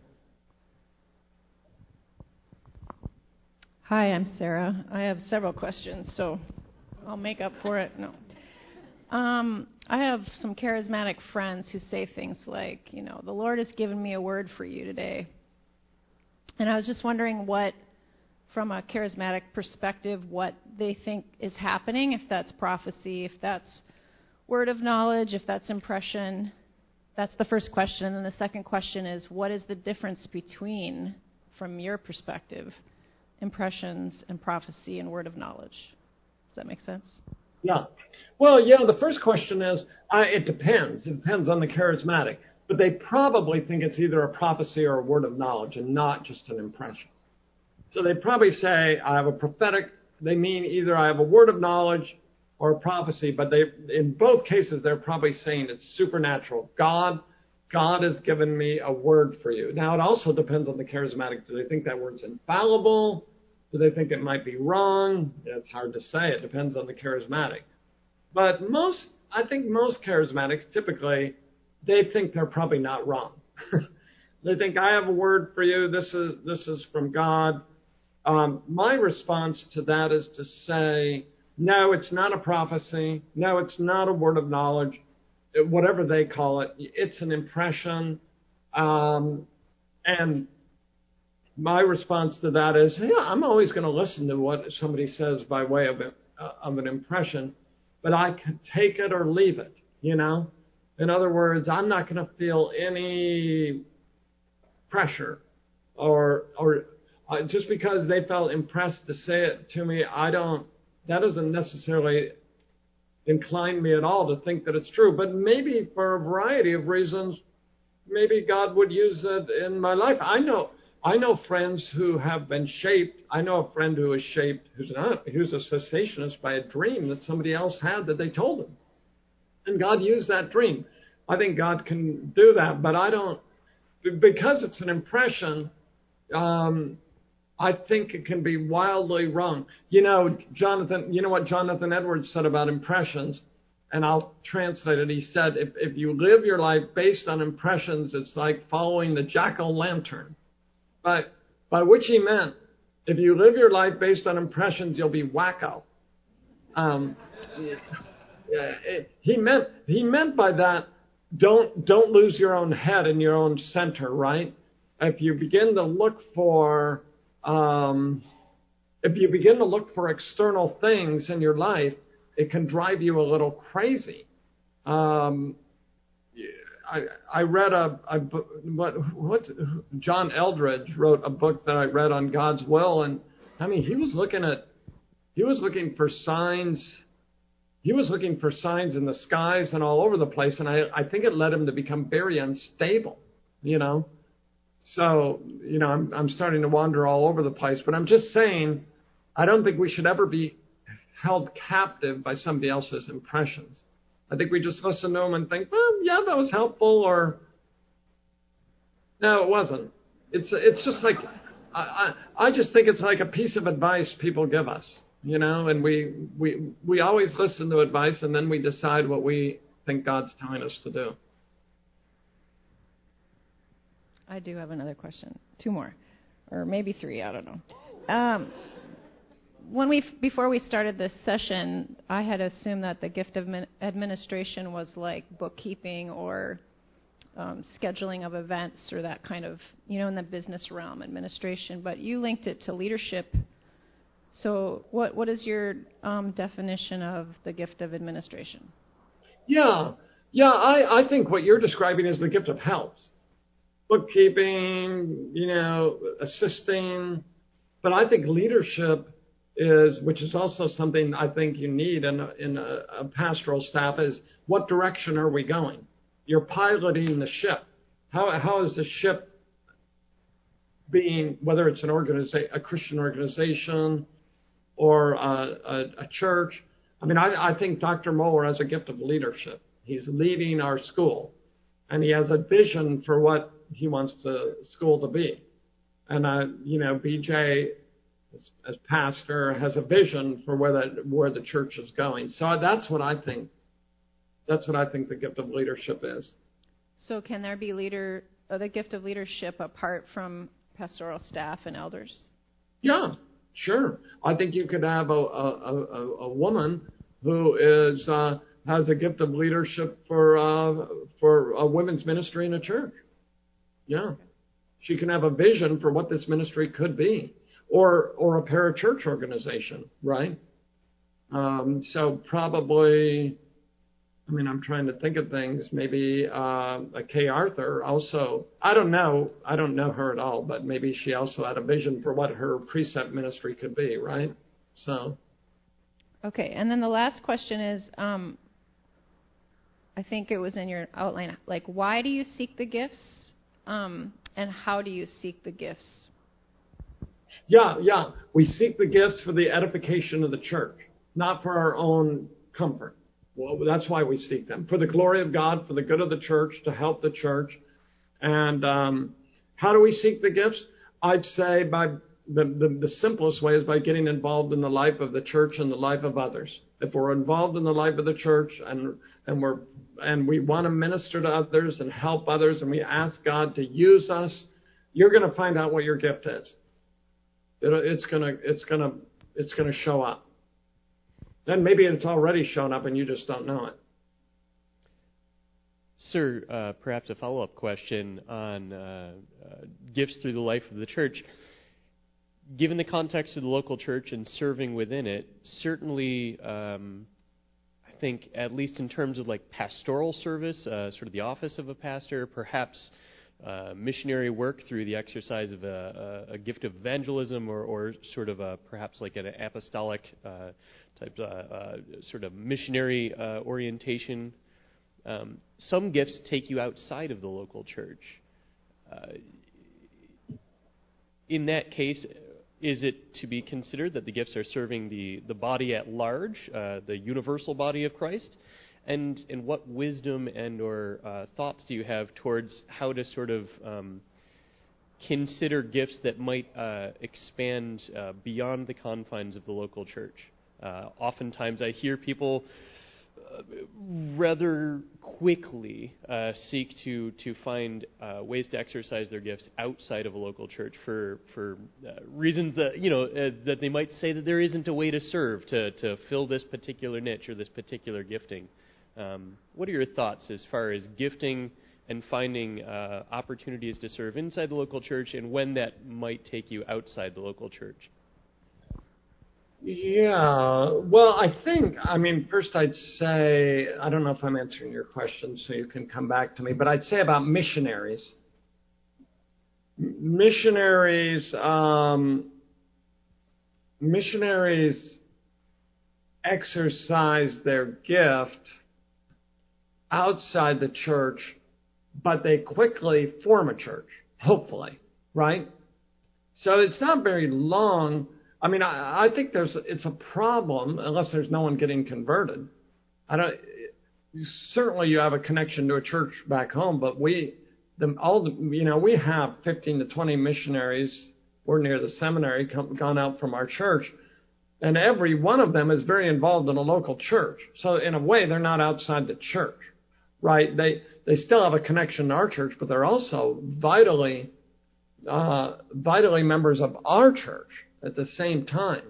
Hi, I'm Sarah. I have several questions, so I'll make up for it. No. Um, I have some charismatic friends who say things like, you know, the Lord has given me a word for you today. And I was just wondering what, from a charismatic perspective, what they think is happening, if that's prophecy, if that's word of knowledge, if that's impression. That's the first question. And then the second question is, what is the difference between, from your perspective, impressions and prophecy and word of knowledge? Does that make sense? Yeah. Well, yeah, the first question is, uh, it depends. It depends on the charismatic. But they probably think it's either a prophecy or a word of knowledge and not just an impression. So they probably say, I have a prophetic, they mean either I have a word of knowledge or a prophecy, but they, in both cases, they're probably saying it's supernatural. God, God has given me a word for you. Now, it also depends on the charismatic. Do they think that word's infallible? Do they think it might be wrong? It's hard to say. It depends on the charismatic. But most, I think most charismatics, typically, they think they're probably not wrong. They think, I have a word for you. This is this is from God. Uh, Um, my response to that is to say, no, it's not a prophecy. No, it's not a word of knowledge, whatever they call it. It's an impression. Um, and my response to that is, yeah, I'm always going to listen to what somebody says by way of, a, of an impression, but I can take it or leave it, you know? In other words, I'm not going to feel any pressure or or uh, just because they felt impressed to say it to me, I don't, that doesn't necessarily incline me at all to think that it's true. But maybe for a variety of reasons, maybe God would use it in my life. I know I know friends who have been shaped. I know a friend who was shaped, who's not, who's a cessationist by a dream that somebody else had that they told him. And God used that dream. I think God can do that, but I don't, because it's an impression, um, I think it can be wildly wrong. You know, Jonathan, you know what Jonathan Edwards said about impressions, and I'll translate it. He said, if, if you live your life based on impressions, it's like following the jack-o'-lantern. But by which he meant, if you live your life based on impressions, you'll be wacko. Um, yeah, it, he meant he meant by that, don't don't lose your own head and your own center, right? If you begin to look for um, if you begin to look for external things in your life, it can drive you a little crazy. Um, I, I read a, a what what John Eldredge wrote a book that I read on God's will, and I mean he was looking at he was looking for signs he was looking for signs in the skies and all over the place, and I, I think it led him to become very unstable, you know. So you know I'm I'm starting to wander all over the place, but I'm just saying I don't think we should ever be held captive by somebody else's impressions. I think we just listen to them and think, well, yeah, that was helpful, or no, it wasn't. It's it's just like, I, I, I just think it's like a piece of advice people give us, you know, and we, we, we always listen to advice and then we decide what we think God's telling us to do. I do have another question. Two more, or maybe three, I don't know. Um, When we before we started this session, I had assumed that the gift of administration was like bookkeeping or um, scheduling of events or that kind of, you know, in the business realm, administration. But you linked it to leadership. So what what is your um, definition of the gift of administration? Yeah, yeah, I, I think what you're describing is the gift of helps. Bookkeeping, you know, assisting. But I think leadership is, which is also something I think you need in a, in a, a pastoral staff, is what direction are we going? You're piloting the ship. How how is the ship being, whether it's an organiza- a Christian organization or a, a, a church? I mean, I, I think Doctor Moeller has a gift of leadership. He's leading our school, and he has a vision for what he wants the school to be. And, uh, you know, B J, as, as pastor, has a vision for where the, where the church is going. So that's what I think. That's what I think the gift of leadership is. So can there be leader, uh, the gift of leadership apart from pastoral staff and elders? Yeah, sure. I think you could have a, a, a, a woman who is uh, has a gift of leadership for uh, for a women's ministry in a church. Yeah. She can have a vision for what this ministry could be, or or a parachurch organization, right? Um, so probably, I mean, I'm trying to think of things. Maybe uh, a Kay Arthur also. I don't know. I don't know her at all, but maybe she also had a vision for what her precept ministry could be, right? So. Okay, and then the last question is, um, I think it was in your outline. Like, why do you seek the gifts? Um, and how do you seek the gifts? Yeah, yeah. We seek the gifts for the edification of the church, not for our own comfort. Well, that's why we seek them. For the glory of God, for the good of the church, to help the church. And um, how do we seek the gifts? I'd say by the, the, the simplest way is by getting involved in the life of the church and the life of others. If we're involved in the life of the church and and we're and we want to minister to others and help others, and we ask God to use us, you're going to find out what your gift is. It, it's gonna, it's gonna, it's gonna show up. And maybe it's already shown up and you just don't know it. Sir, uh, perhaps a follow-up question on uh, uh, gifts through the life of the church. Given the context of the local church and serving within it, certainly, um, I think, at least in terms of like pastoral service, uh, sort of the office of a pastor, perhaps uh, missionary work through the exercise of a, a, a gift of evangelism, or, or sort of a, perhaps like an apostolic uh, type, uh, uh, sort of missionary uh, orientation. Um, some gifts take you outside of the local church. Uh, in that case, is it to be considered that the gifts are serving the, the body at large, uh, the universal body of Christ? And, and what wisdom and or uh, thoughts do you have towards how to sort of um, consider gifts that might uh, expand uh, beyond the confines of the local church? Uh, oftentimes I hear people Uh, rather quickly uh, seek to to find uh, ways to exercise their gifts outside of a local church for for uh, reasons that you know uh, that they might say that there isn't a way to serve to to fill this particular niche or this particular gifting. Um, what are your thoughts as far as gifting and finding uh, opportunities to serve inside the local church, and when that might take you outside the local church? Yeah, well, I think, I mean, first I'd say, I don't know if I'm answering your question, so you can come back to me, but I'd say about missionaries. Missionaries, um, missionaries exercise their gift outside the church, but they quickly form a church, hopefully, right? So it's not very long. I mean, I, I think there's it's a problem unless there's no one getting converted. I don't. Certainly, you have a connection to a church back home, but we, the, all the, you know, we have fifteen to twenty missionaries. We're near the seminary, come, gone out from our church, and every one of them is very involved in a local church. So in a way, they're not outside the church, right? They they still have a connection to our church, but they're also vitally, uh, vitally members of our church at the same time.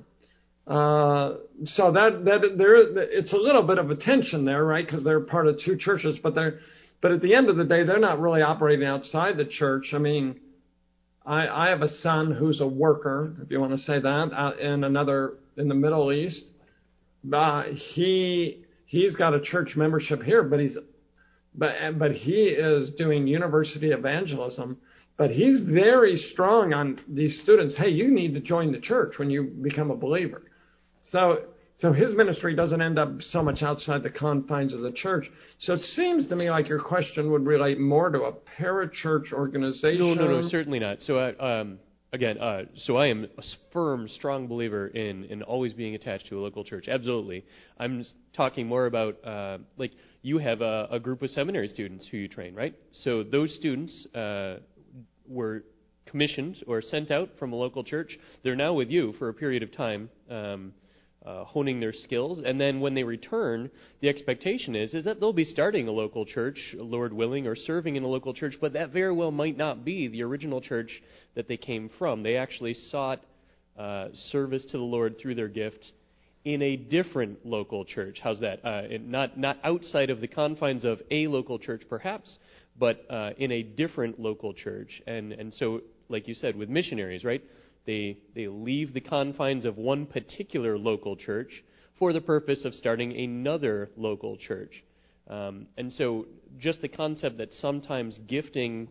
Uh, so that that there it's a little bit of a tension there, right? Because they're part of two churches, but they're but at the end of the day, they're not really operating outside the church. I mean, I, I have a son who's a worker, if you want to say that, uh, in another in the Middle East. Uh, he he's got a church membership here, but he's but but he is doing university evangelism. But he's very strong on these students. Hey, you need to join the church when you become a believer. So, so his ministry doesn't end up so much outside the confines of the church. So it seems to me like your question would relate more to a parachurch organization. No, no, no, certainly not. So, uh, um, again, uh, so I am a firm, strong believer in, in always being attached to a local church. Absolutely. I'm talking more about, uh, like, you have a, a group of seminary students who you train, right? So those students uh, were commissioned or sent out from a local church. They're now with you for a period of time, um, uh, honing their skills. And then when they return, the expectation is, is that they'll be starting a local church, Lord willing, or serving in a local church, but that very well might not be the original church that they came from. They actually sought uh, service to the Lord through their gift in a different local church. How's that? Uh, not, not outside of the confines of a local church, perhaps, but uh, in a different local church. And and so, like you said, with missionaries, right? They they leave the confines of one particular local church for the purpose of starting another local church. Um, and so just the concept that sometimes gifting,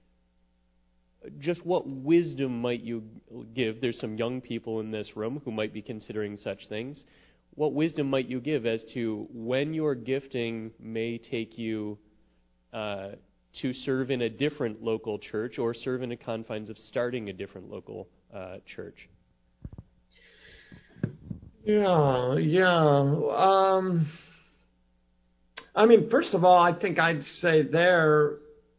just what wisdom might you give? There's some young people in this room who might be considering such things. What wisdom might you give as to when your gifting may take you uh, to serve in a different local church or serve in the confines of starting a different local uh, church? Yeah, yeah. Um, I mean, first of all, I think I'd say there,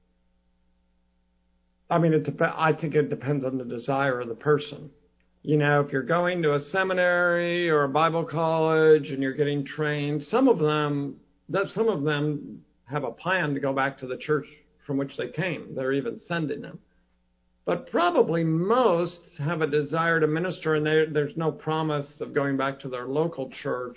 I mean, it dep- I think it depends on the desire of the person. You know, if you're going to a seminary or a Bible college and you're getting trained, some of them, that some of them have a plan to go back to the church from which they came. They're even sending them. but probably most have a desire to minister, and they, there's no promise of going back to their local church.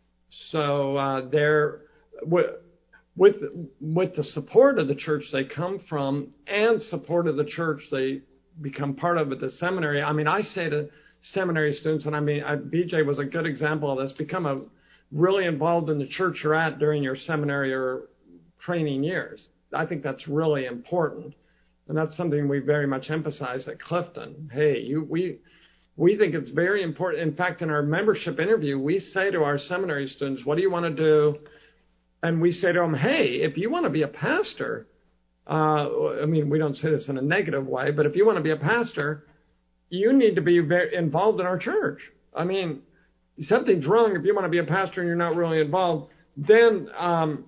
So uh, they're with, with with the support of the church they come from and support of the church they become part of at the seminary. I mean, I say to seminary students, and I mean, I, B J was a good example of this, become a really involved in the church you're at during your seminary or training years. I think that's really important. And that's something we very much emphasize at Clifton. Hey, you, we we think it's very important. In fact, in our membership interview, we say to our seminary students, what do you want to do? And we say to them, hey, if you want to be a pastor, uh, I mean, we don't say this in a negative way, but if you want to be a pastor, you need to be very involved in our church. I mean, something's wrong if you want to be a pastor and you're not really involved. Then, um,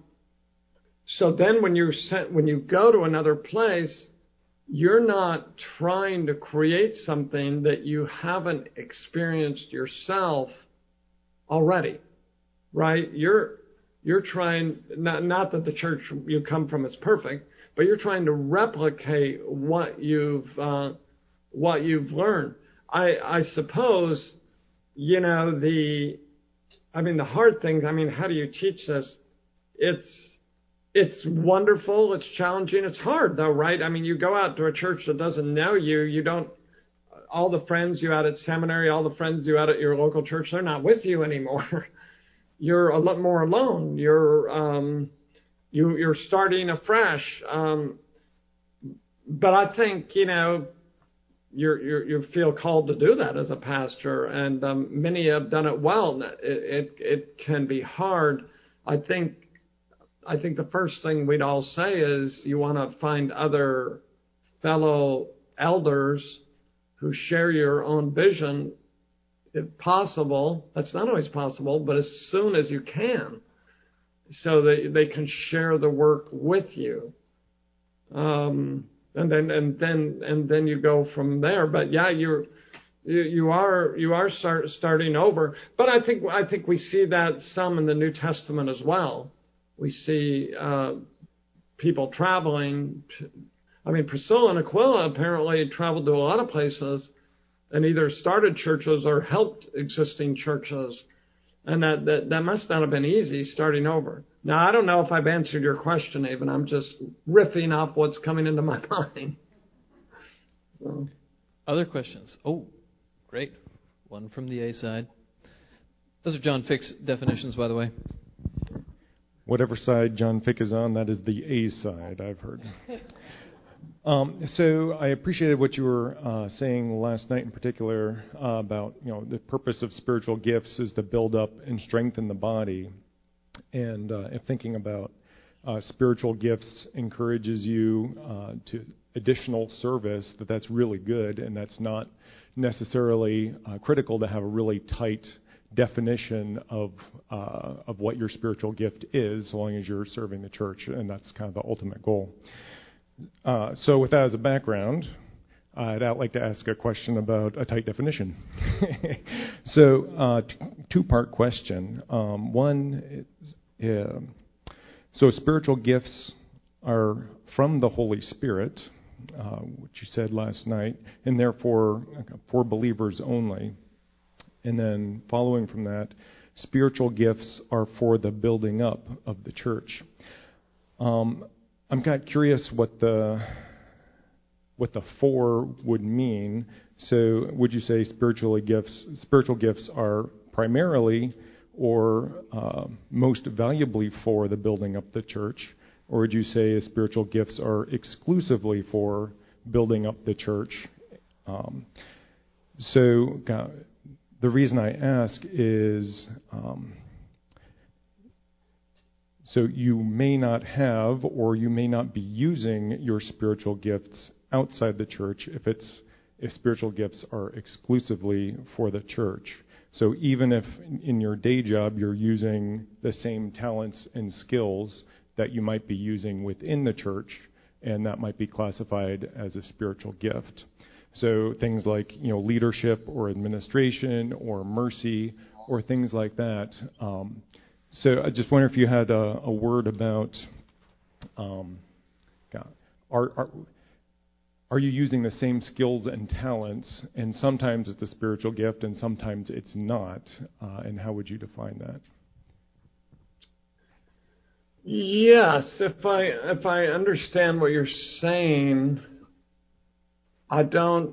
so then when you when you go to another place, you're not trying to create something that you haven't experienced yourself already, right? You're you're trying, not, not that the church you come from is perfect, but you're trying to replicate what you've uh, what you've learned. I, I suppose, you know, the, I mean, the hard thing, I mean, how do you teach this? It's It's wonderful. It's challenging. It's hard, though, right? I mean, you go out to a church that doesn't know you. You don't, all the friends you had at seminary, all the friends you had at your local church, they're not with you anymore. You're a lot more alone. You're, um, you, you're starting afresh. Um, but I think, you know, you're, you're, you feel called to do that as a pastor, and um, many have done it well. It, it, it can be hard. I think I think the first thing we'd all say is you want to find other fellow elders who share your own vision, if possible. That's not always possible, but as soon as you can, so that they can share the work with you. Um, and then and then and then you go from there. But yeah, you're you, you are you are start, starting over. But I think I think we see that some in the New Testament as well. We see uh, people traveling. I mean, Priscilla and Aquila apparently traveled to a lot of places and either started churches or helped existing churches. And that, that, that must not have been easy starting over. Now, I don't know if I've answered your question, Even. I'm just riffing off what's coming into my mind. So. Other questions? Oh, great. One from the A side. Those are John Fick's definitions, by the way. Whatever side John Fick is on, that is the A side, I've heard. Um, so I appreciated what you were uh, saying last night in particular uh, about, you know, the purpose of spiritual gifts is to build up and strengthen the body. And uh, if thinking about uh, spiritual gifts encourages you uh, to additional service, that that's really good, and that's not necessarily uh, critical to have a really tight definition of uh, of what your spiritual gift is, as long as you're serving the church, and that's kind of the ultimate goal. Uh, so with that as a background, I'd like to ask a question about a tight definition. so uh, t- two-part question. Um, one, is, uh, so spiritual gifts are from the Holy Spirit, uh, which you said last night, and therefore for believers only. And then following from that, spiritual gifts are for the building up of the church. Um, I'm kind of curious what the what the for would mean. So would you say spiritual gifts spiritual gifts are primarily or uh, most valuably for the building up the church? Or would you say spiritual gifts are exclusively for building up the church? Um, so uh, The reason I ask is, um, so you may not have or you may not be using your spiritual gifts outside the church if it's if spiritual gifts are exclusively for the church. So even if in your day job you're using the same talents and skills that you might be using within the church, and that might be classified as a spiritual gift. So things like, you know, leadership or administration or mercy or things like that. Um, so I just wonder if you had a, a word about um, God, are, are, are you using the same skills and talents? And sometimes it's a spiritual gift, and sometimes it's not. Uh, and how would you define that? Yes, if I if I understand what you're saying, I don't.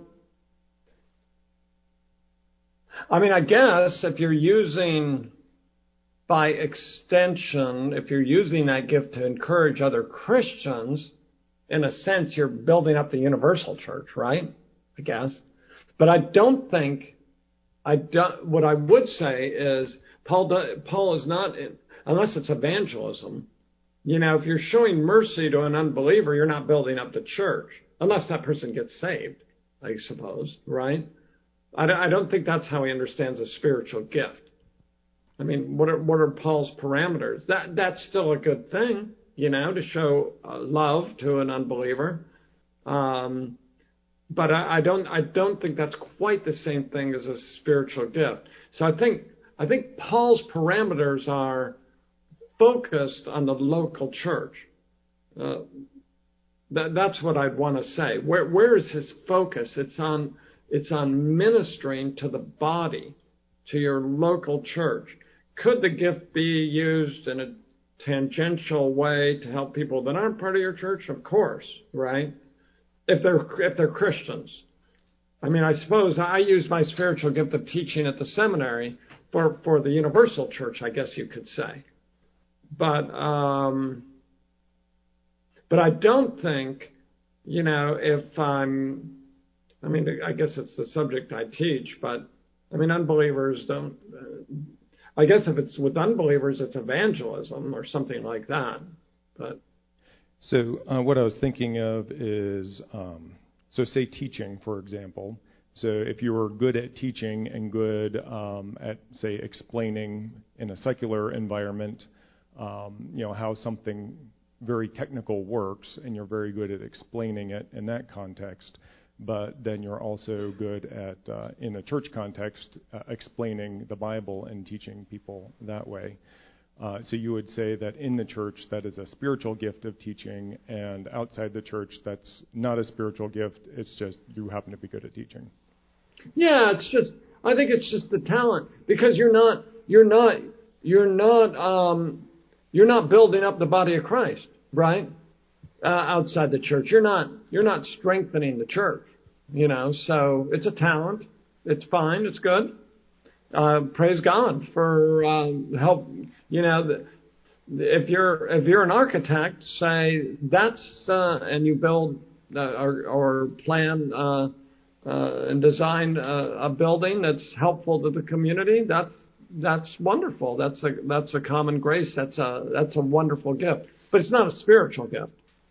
I mean, I guess if you're using, by extension, if you're using that gift to encourage other Christians, in a sense, you're building up the universal church, right? I guess. But I don't think, I don't, what I would say is, Paul, Paul is not, unless it's evangelism, you know, if you're showing mercy to an unbeliever, you're not building up the church, unless that person gets saved, I suppose, right? I don't think that's how he understands a spiritual gift. I mean, what are what are Paul's parameters? That that's still a good thing, you know, to show uh, love to an unbeliever. Um, but I, I don't I don't think that's quite the same thing as a spiritual gift. So I think I think Paul's parameters are focused on the local church. Uh, that that's what I'd want to say. Where where is his focus? It's on It's on ministering to the body, to your local church. Could the gift be used in a tangential way to help people that aren't part of your church? Of course, right? If they're if they're Christians. I mean, I suppose I use my spiritual gift of teaching at the seminary for, for the universal church, I guess you could say. But um, but I don't think, you know, if I'm I mean, I guess it's the subject I teach, but I mean, unbelievers don't. Uh, I guess if it's with unbelievers, it's evangelism or something like that. But so, uh, what I was thinking of is, um, so say teaching, for example. So, if you were good at teaching and good um, at, say, explaining in a secular environment, um, you know, how something very technical works, and you're very good at explaining it in that context. But then you're also good at, uh, in a church context, uh, explaining the Bible and teaching people that way. Uh, so you would say that in the church, that is a spiritual gift of teaching, and outside the church, that's not a spiritual gift. It's just you happen to be good at teaching. Yeah, it's just, I think it's just the talent, because you're not, you're not, you're not, um, you're not building up the body of Christ, right? Uh, outside the church, you're not you're not strengthening the church, you know. So it's a talent. It's fine. It's good. Uh, praise God for uh, help. You know, the, if you're if you're an architect, say that's uh, and you build uh, or, or plan uh, uh, and design a, a building that's helpful to the community. That's that's wonderful. That's a that's a common grace. That's a that's a wonderful gift. But it's not a spiritual gift.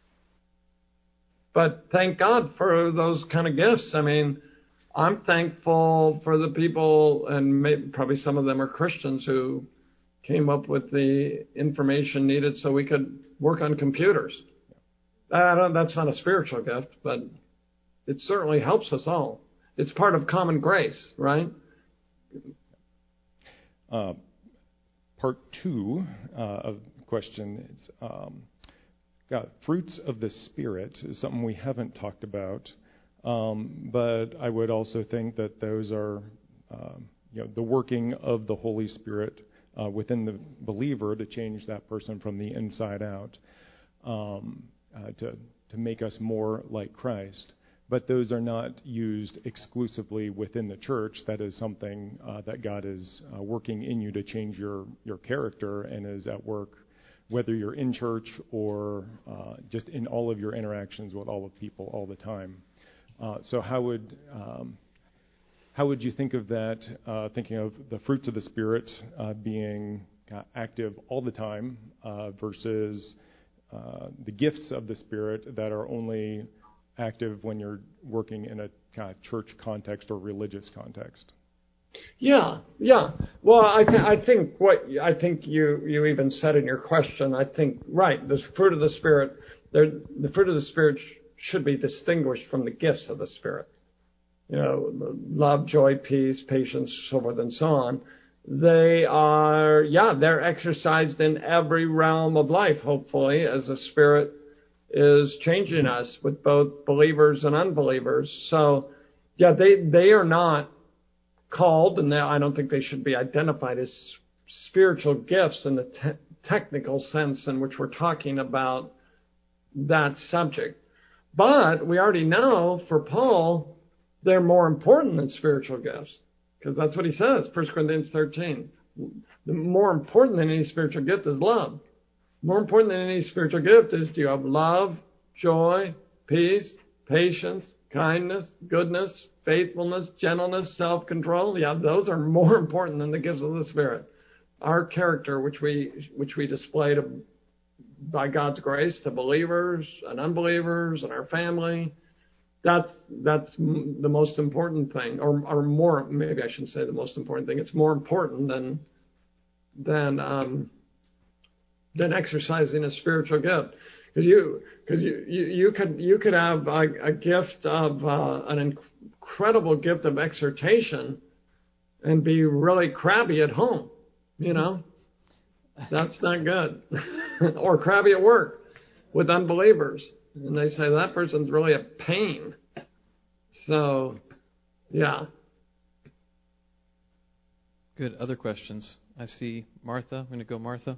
But thank God for those kind of gifts. I mean, I'm thankful for the people, and maybe, probably some of them are Christians, who came up with the information needed so we could work on computers. I don't, that's not a spiritual gift, but it certainly helps us all. It's part of common grace, right? Uh, part two uh, of the question is... Um, God, fruits of the Spirit is something we haven't talked about, um, but I would also think that those are, uh, you know, the working of the Holy Spirit uh, within the believer to change that person from the inside out, um, uh, to to make us more like Christ. But those are not used exclusively within the church. That is something uh, that God is uh, working in you to change your your character, and is at work, whether you're in church or uh, just in all of your interactions with all of people all the time. Uh, so how would um, how would you think of that, uh, thinking of the fruits of the Spirit uh, being uh, active all the time uh, versus uh, the gifts of the Spirit that are only active when you're working in a kind of church context or religious context? Yeah, yeah. Well, I, th- I think what I think you, you even said in your question. I think right. The fruit of the Spirit, the fruit of the Spirit sh- should be distinguished from the gifts of the Spirit. You know, love, joy, peace, patience, so forth and so on. They are, yeah, they're exercised in every realm of life. Hopefully, as the Spirit is changing us with both believers and unbelievers. So, yeah, they they are not called, and they, I don't think they should be identified as spiritual gifts in the te- technical sense in which we're talking about that subject. But we already know for Paul, they're more important than spiritual gifts, because that's what he says, First Corinthians thirteen. The more important than any spiritual gift is love. More important than any spiritual gift is, do you have love, joy, peace, patience, kindness, goodness, faithfulness, gentleness, self-control? Yeah, those are more important than the gifts of the Spirit. Our character, which we which we display to, by God's grace to believers and unbelievers and our family, that's that's the most important thing, or or more. Maybe I shouldn't say the most important thing. It's more important than than um, than exercising a spiritual gift, because you because you, you you could you could have a, a gift of uh, an incredible gift of exhortation and be really crabby at home. You know, that's not good. Or crabby at work with unbelievers, and they say that person's really a pain. So, yeah. Good. Other questions? I see Martha. I'm going to go Martha.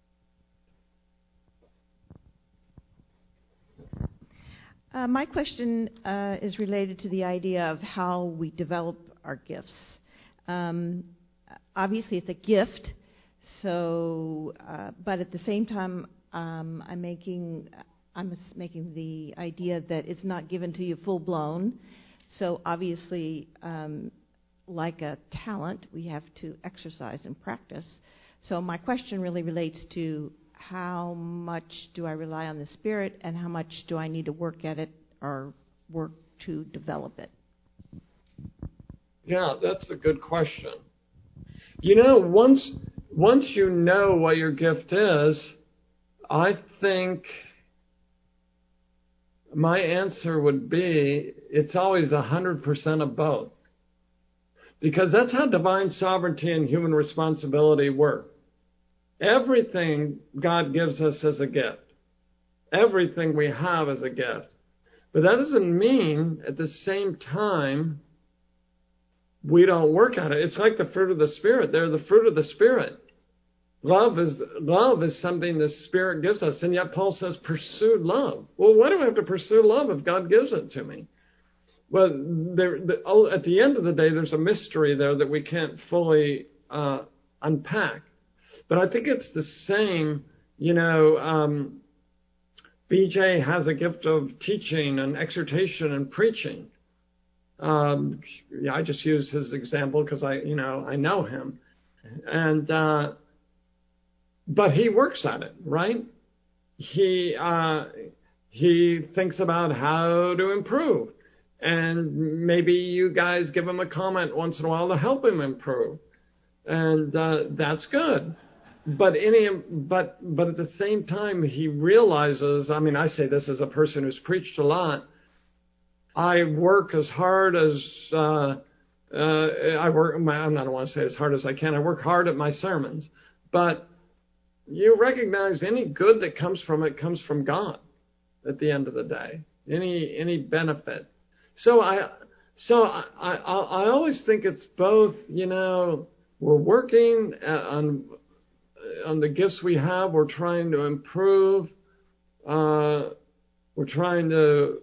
Uh, my question uh, is related to the idea of how we develop our gifts. Um, obviously, it's a gift. So, uh, but at the same time, um, I'm making I'm making the idea that it's not given to you full blown. So obviously, um, like a talent, we have to exercise and practice. So my question really relates to how much do I rely on the Spirit, and how much do I need to work at it or work to develop it? Yeah, that's a good question. You know, once once you know what your gift is, I think my answer would be it's always one hundred percent of both. Because that's how divine sovereignty and human responsibility work. Everything God gives us as a gift. Everything we have is a gift. But that doesn't mean at the same time we don't work at it. It's like the fruit of the Spirit. They're the fruit of the Spirit. Love is love is something the Spirit gives us, and yet Paul says, pursue love. Well, why do I have to pursue love if God gives it to me? Well, there, the, oh, at the end of the day, there's a mystery there that we can't fully uh, unpack. But I think it's the same, you know, um, B J has a gift of teaching and exhortation and preaching. Um, yeah, I just use his example because I, you know, I know him. And... Uh, But he works at it, right? He uh, he thinks about how to improve. And maybe you guys give him a comment once in a while to help him improve. And uh, that's good. But any but but at the same time, he realizes, I mean, I say this as a person who's preached a lot, I work as hard as, uh, uh, I work, I don't want to say as hard as I can, I work hard at my sermons. But you recognize any good that comes from it comes from God at the end of the day. Any any benefit. So I so I I, I always think it's both. You know, we're working on on the gifts we have. We're trying to improve. Uh, we're trying to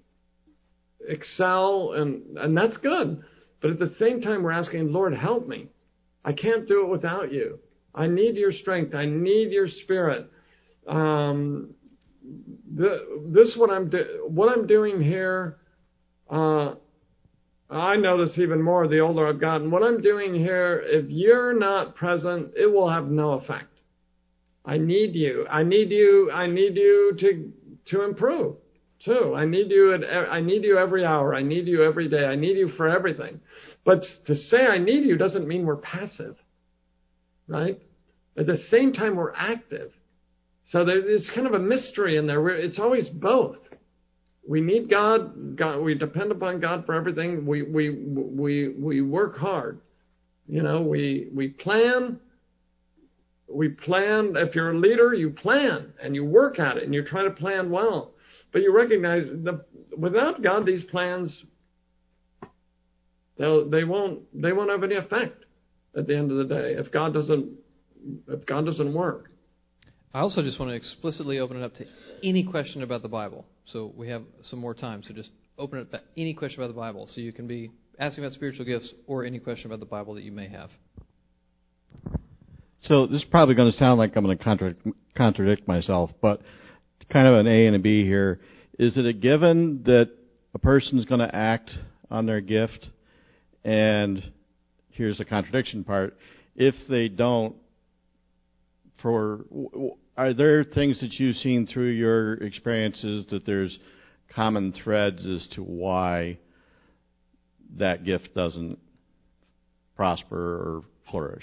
excel, and and that's good. But at the same time, we're asking, Lord, help me. I can't do it without you. I need your strength. I need your Spirit. Um, the, this what I'm do, what I'm doing here. Uh, I know this even more the older I've gotten. What I'm doing here, if you're not present, it will have no effect. I need you. I need you. I need you to to improve too. I need you. At, I need you every hour. I need you every day. I need you for everything. But to say I need you doesn't mean we're passive. Right? At the same time, we're active. So there's kind of a mystery in there. We're, it's always both. We need God. God. We depend upon God for everything. We we we we work hard. You know, we we plan. We plan. If you're a leader, you plan and you work at it and you try to plan well. But you recognize the without God, these plans they'll, they won't they won't have any effect at the end of the day if God doesn't if God doesn't work. I also just want to explicitly open it up to any question about the Bible. So we have some more time. So just open it up to any question about the Bible. So you can be asking about spiritual gifts or any question about the Bible that you may have. So this is probably going to sound like I'm going to contra- contradict myself, but kind of an A and a B here. Is it a given that a person is going to act on their gift? And here's the contradiction part. If they don't, for are there things that you've seen through your experiences that there's common threads as to why that gift doesn't prosper or flourish?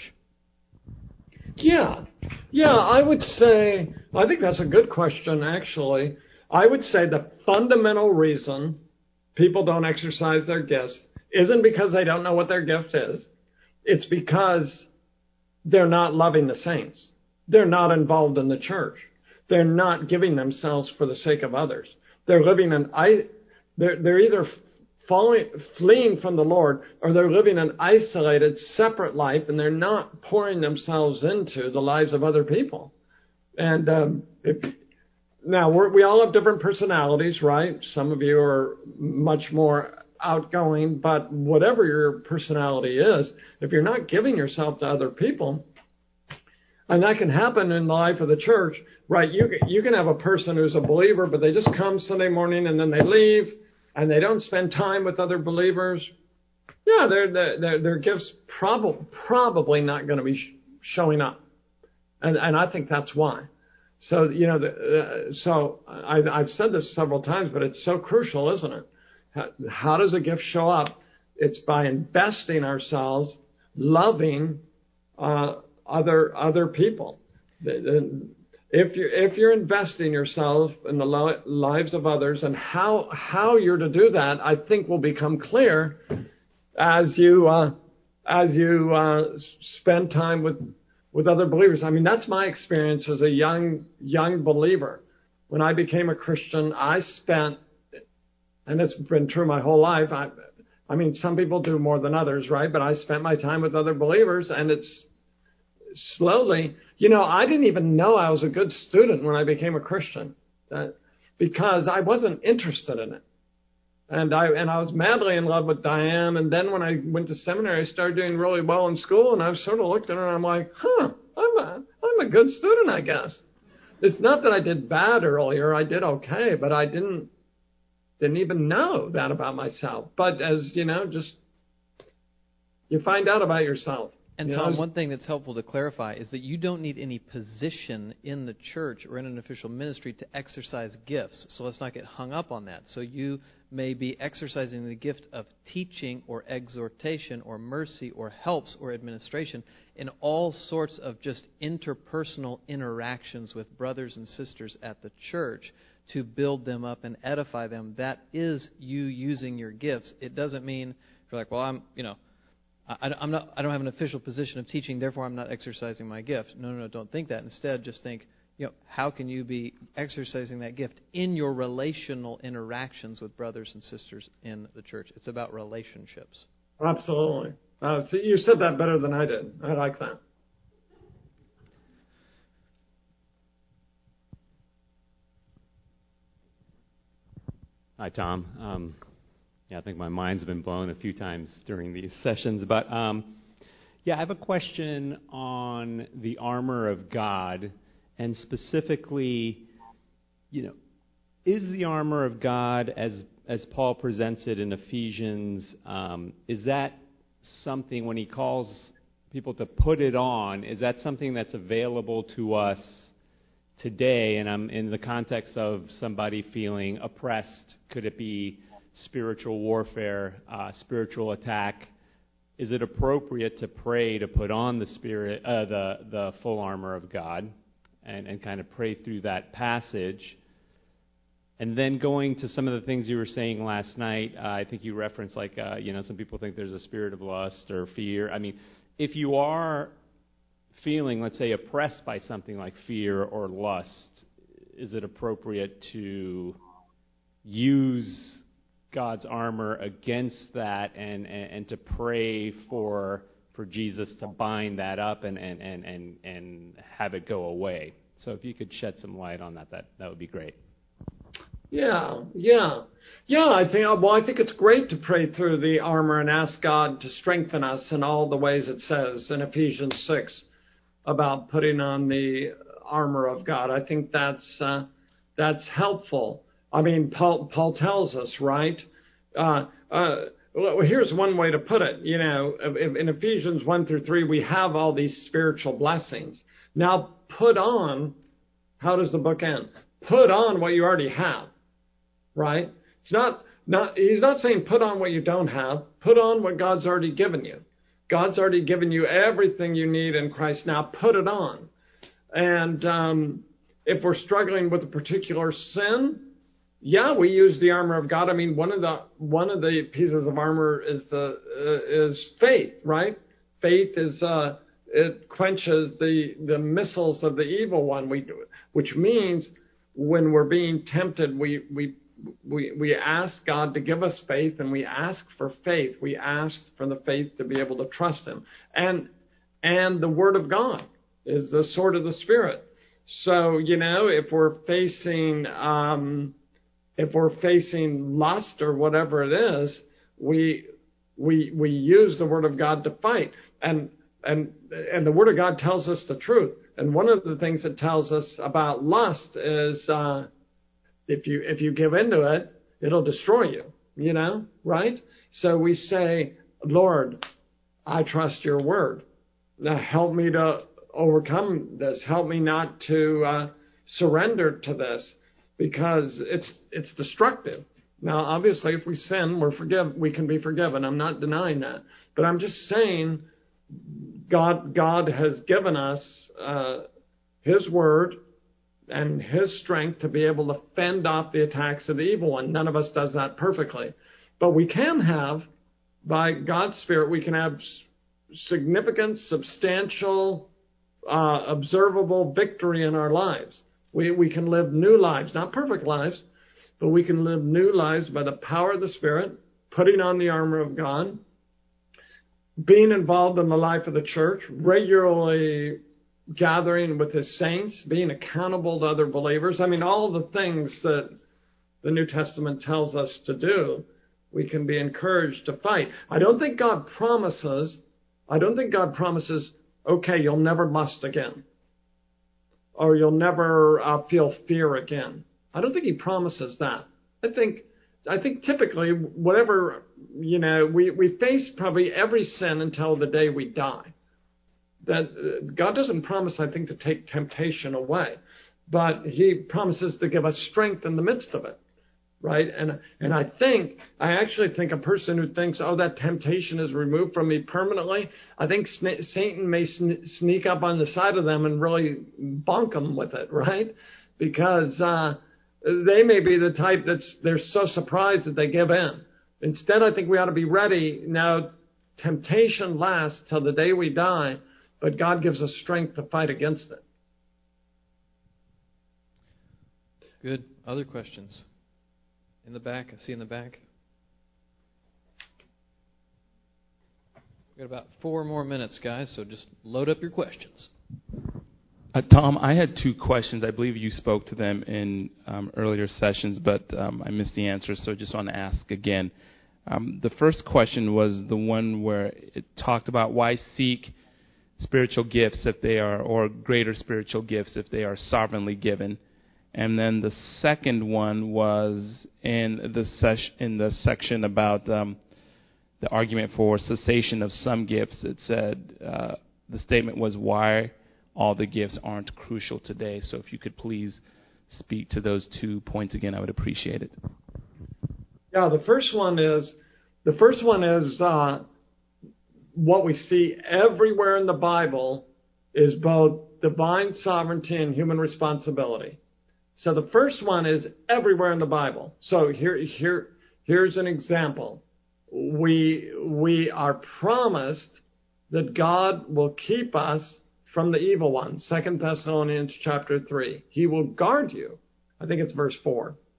Yeah. Yeah, I would say, I think that's a good question, actually. I would say the fundamental reason people don't exercise their gifts isn't because they don't know what their gift is. It's because they're not loving the saints. They're not involved in the church. They're not giving themselves for the sake of others. They're living an, I, they're, they're either Falling, fleeing from the Lord, or they're living an isolated, separate life, and they're not pouring themselves into the lives of other people. And um, if, now, we're, we all have different personalities, right? Some of you are much more outgoing, but whatever your personality is, if you're not giving yourself to other people, and that can happen in the life of the church, right? You, you can have a person who's a believer, but they just come Sunday morning and then they leave, and they don't spend time with other believers. Yeah, their their their gifts prob- probably not going to be sh- showing up, and and I think that's why. So you know, the, uh, so I, I've said this several times, but it's so crucial, isn't it? How, how does a gift show up? It's by investing ourselves, loving uh, other other people. The, the, If you're, if you're investing yourself in the lives of others, and how how you're to do that, I think will become clear as you uh, as you uh, spend time with with other believers. I mean, that's my experience as a young young believer. When I became a Christian, I spent, and it's been true my whole life. I, I mean, some people do more than others, right? But I spent my time with other believers, and it's slowly, you know, I didn't even know I was a good student when I became a Christian, that, because I wasn't interested in it. And I and I was madly in love with Diane. And then when I went to seminary, I started doing really well in school. And I sort of looked at her and I'm like, huh, I'm a, I'm a good student, I guess. It's not that I did bad earlier. I did okay, but I didn't didn't even know that about myself. But as, you know, just you find out about yourself. And you Tom, know, one thing that's helpful to clarify is that you don't need any position in the church or in an official ministry to exercise gifts. So let's not get hung up on that. So you may be exercising the gift of teaching or exhortation or mercy or helps or administration in all sorts of just interpersonal interactions with brothers and sisters at the church to build them up and edify them. That is you using your gifts. It doesn't mean you're like, well, I'm, you know, I, I'm not, I don't have an official position of teaching, therefore I'm not exercising my gift. No, no, no, don't think that. Instead, just think, you know, how can you be exercising that gift in your relational interactions with brothers and sisters in the church? It's about relationships. Absolutely. Uh, so you said that better than I did. I like that. Hi, Tom. Um, Yeah, I think my mind's been blown a few times during these sessions. But, um, yeah, I have a question on the armor of God, and specifically, you know, is the armor of God, as as Paul presents it in Ephesians, um, is that something, when he calls people to put it on, is that something that's available to us today? And I'm in the context of somebody feeling oppressed. Could it be spiritual warfare, uh, spiritual attack? Is it appropriate to pray to put on the spirit, uh, the the full armor of God, and, and kind of pray through that passage? And then going to some of the things you were saying last night, uh, I think you referenced, like, uh, you know, some people think there's a spirit of lust or fear. I mean, if you are feeling, let's say, oppressed by something like fear or lust, is it appropriate to use God's armor against that and, and, and to pray for for Jesus to bind that up and, and, and, and, and have it go away. So if you could shed some light on that, that, that would be great. Yeah, yeah. Yeah, I think, well, I think it's great to pray through the armor and ask God to strengthen us in all the ways it says in Ephesians six about putting on the armor of God. I think that's uh, that's helpful. I mean, Paul, Paul tells us, right? Uh, uh, well, here's one way to put it. You know, in Ephesians one through three, we have all these spiritual blessings. Now put on, how does the book end? Put on what you already have, right? It's not, not, he's not saying put on what you don't have. Put on what God's already given you. God's already given you everything you need in Christ. Now put it on. And um, if we're struggling with a particular sin, yeah, we use the armor of God. I mean, one of the one of the pieces of armor is the uh, is faith, right? Faith is uh, it quenches the the missiles of the evil one. We which means when we're being tempted, we we we we ask God to give us faith, and we ask for faith. We ask for the faith to be able to trust Him, and and the Word of God is the sword of the Spirit. So you know, if we're facing um, If we're facing lust or whatever it is, we we we use the Word of God to fight, and and and the Word of God tells us the truth. And one of the things it tells us about lust is uh, if you if you give into it, it'll destroy you. You know, right? So we say, Lord, I trust Your Word. Now help me to overcome this. Help me not to uh, surrender to this, because it's it's destructive. Now, obviously, if we sin, we're forgive we can be forgiven. I'm not denying that, but I'm just saying, God God has given us uh, His Word and His strength to be able to fend off the attacks of the evil one. None of us does that perfectly, but we can have, by God's Spirit, we can have significant, substantial, uh, observable victory in our lives. We we can live new lives, not perfect lives, but we can live new lives by the power of the Spirit, putting on the armor of God, being involved in the life of the church, regularly gathering with His saints, being accountable to other believers. I mean, all the things that the New Testament tells us to do, we can be encouraged to fight. I don't think God promises, I don't think God promises, okay, you'll never lust again, or you'll never uh, feel fear again. I don't think He promises that. I think, I think typically, whatever, you know, we, we face probably every sin until the day we die. That uh, God doesn't promise, I think, to take temptation away, but He promises to give us strength in the midst of it, right? And and I think, I actually think a person who thinks, oh, that temptation is removed from me permanently, I think sna- Satan may sn- sneak up on the side of them and really bonk them with it, right? Because uh, they may be the type that's they're so surprised that they give in. Instead, I think we ought to be ready. Now, temptation lasts till the day we die, but God gives us strength to fight against it. Good. Other questions? In the back, I see in the back. We've got about four more minutes, guys, so just load up your questions. Uh, Tom, I had two questions. I believe you spoke to them in um, earlier sessions, but um, I missed the answers, so I just want to ask again. Um, the first question was the one where it talked about why seek spiritual gifts if they are, or greater spiritual gifts if they are sovereignly given. And then the second one was in the ses- in the section about um, the argument for cessation of some gifts. It said uh, the statement was why all the gifts aren't crucial today. So if you could please speak to those two points again, I would appreciate it. Yeah, the first one is the first one is uh, what we see everywhere in the Bible is both divine sovereignty and human responsibility. So the first one is everywhere in the Bible. So here, here, here's an example. We we are promised that God will keep us from the evil one. Second Thessalonians chapter three. He will guard you. I think it's verse four.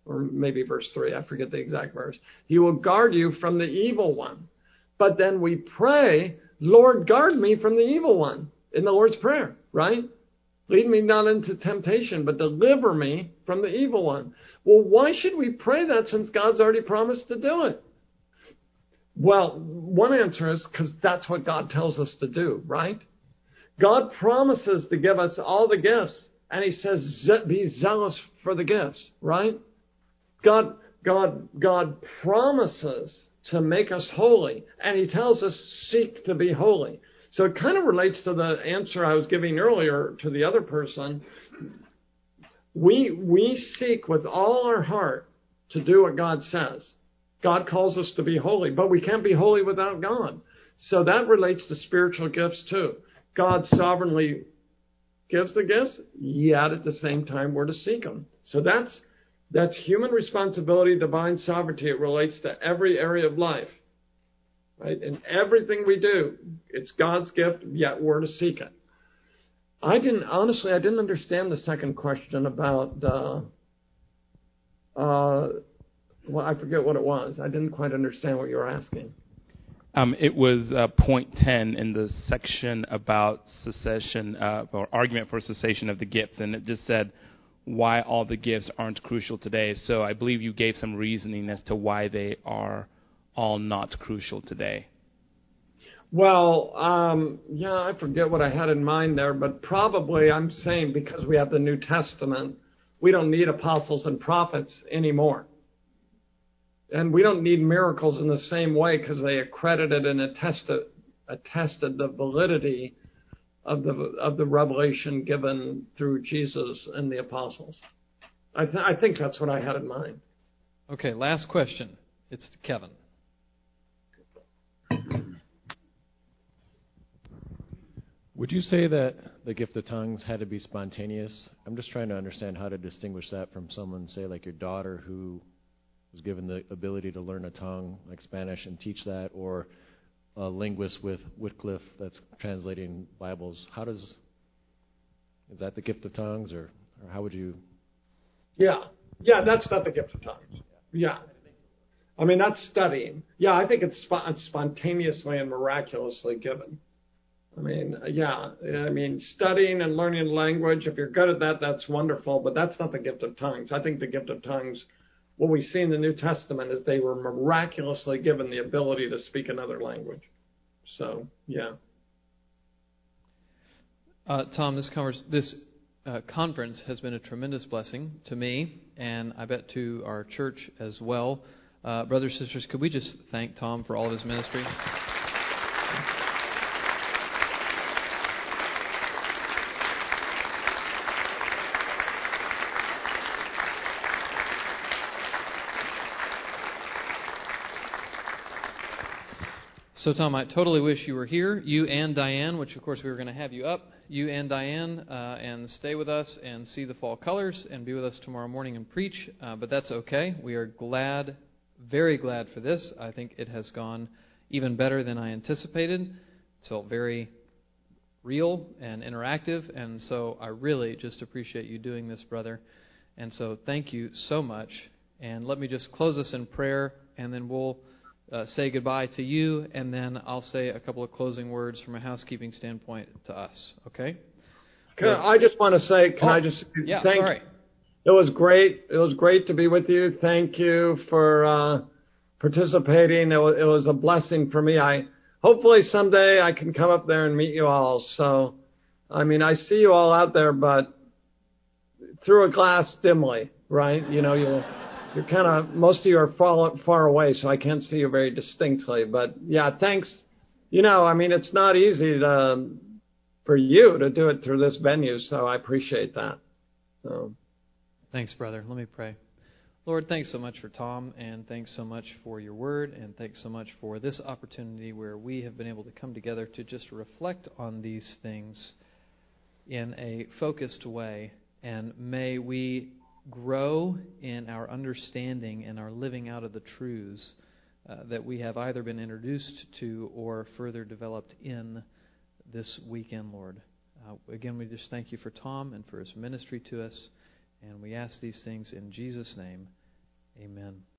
or maybe verse three, I forget the exact verse. He will guard you from the evil one. But then we pray, Lord, guard me from the evil one in the Lord's Prayer, right? Lead me not into temptation, but deliver me from the evil one. Well, why should we pray that since God's already promised to do it? Well, one answer is because that's what God tells us to do, right? God promises to give us all the gifts, and he says, be zealous for the gifts, right? God, God, God promises to make us holy, and he tells us, seek to be holy. So it kind of relates to the answer I was giving earlier to the other person. We, we seek with all our heart to do what God says. God calls us to be holy, but we can't be holy without God. So that relates to spiritual gifts too. God sovereignly gives the gifts, yet at the same time we're to seek them. So that's that's human responsibility, divine sovereignty. It relates to every area of life. Right? In everything we do, it's God's gift, yet we're to seek it. I didn't, honestly, I didn't understand the second question about, uh, uh, well, I forget what it was. I didn't quite understand what you were asking. Um, it was uh, point ten in the section about cessation, uh, or argument for cessation of the gifts, and it just said why all the gifts aren't crucial today. So I believe you gave some reasoning as to why they are all not crucial today. Well, um, yeah, I forget what I had in mind there, but probably I'm saying because we have the New Testament, we don't need apostles and prophets anymore. And we don't need miracles in the same way because they accredited and attested, attested the validity of the of the revelation given through Jesus and the apostles. I, th- I think that's what I had in mind. Okay, last question. It's to Kevin. Would you say that the gift of tongues had to be spontaneous? I'm just trying to understand how to distinguish that from someone, say, like your daughter who was given the ability to learn a tongue like Spanish and teach that, or a linguist with Wycliffe that's translating Bibles. How does, is that the gift of tongues, or, or how would you? Yeah, yeah, that's not the gift of tongues. Yeah. I mean, that's studying. Yeah, I think it's sp- spontaneously and miraculously given. I mean, yeah, I mean, studying and learning language, if you're good at that, that's wonderful, but that's not the gift of tongues. I think the gift of tongues, what we see in the New Testament is they were miraculously given the ability to speak another language. So, yeah. Uh, Tom, this, converse, this uh, conference has been a tremendous blessing to me, and I bet to our church as well. Uh, brothers and sisters, could we just thank Tom for all of his ministry? So, Tom, I totally wish you were here, you and Diane, which, of course, we were going to have you up, you and Diane, uh, and stay with us and see the fall colors and be with us tomorrow morning and preach. Uh, but that's okay. We are glad, very glad for this. I think it has gone even better than I anticipated. It felt very real and interactive, and so I really just appreciate you doing this, brother. And so thank you so much. And let me just close us in prayer, and then we'll Uh, say goodbye to you, and then I'll say a couple of closing words from a housekeeping standpoint to us. Okay? Can I, I just want to say, can oh, I just yeah, thank sorry. It was great. It was great to be with you. Thank you for uh, participating. It was, it was a blessing for me. I hopefully someday I can come up there and meet you all. So, I mean, I see you all out there, but through a glass dimly, right? You know, you. You're kind of, most of you are far, far away, so I can't see you very distinctly. But, yeah, thanks. You know, I mean, it's not easy to, for you to do it through this venue, so I appreciate that. So. Thanks, brother. Let me pray. Lord, thanks so much for Tom, and thanks so much for your word, and thanks so much for this opportunity where we have been able to come together to just reflect on these things in a focused way. And may we grow in our understanding and our living out of the truths uh, that we have either been introduced to or further developed in this weekend, Lord. Uh, again, we just thank you for Tom and for his ministry to us, and we ask these things in Jesus' name. Amen.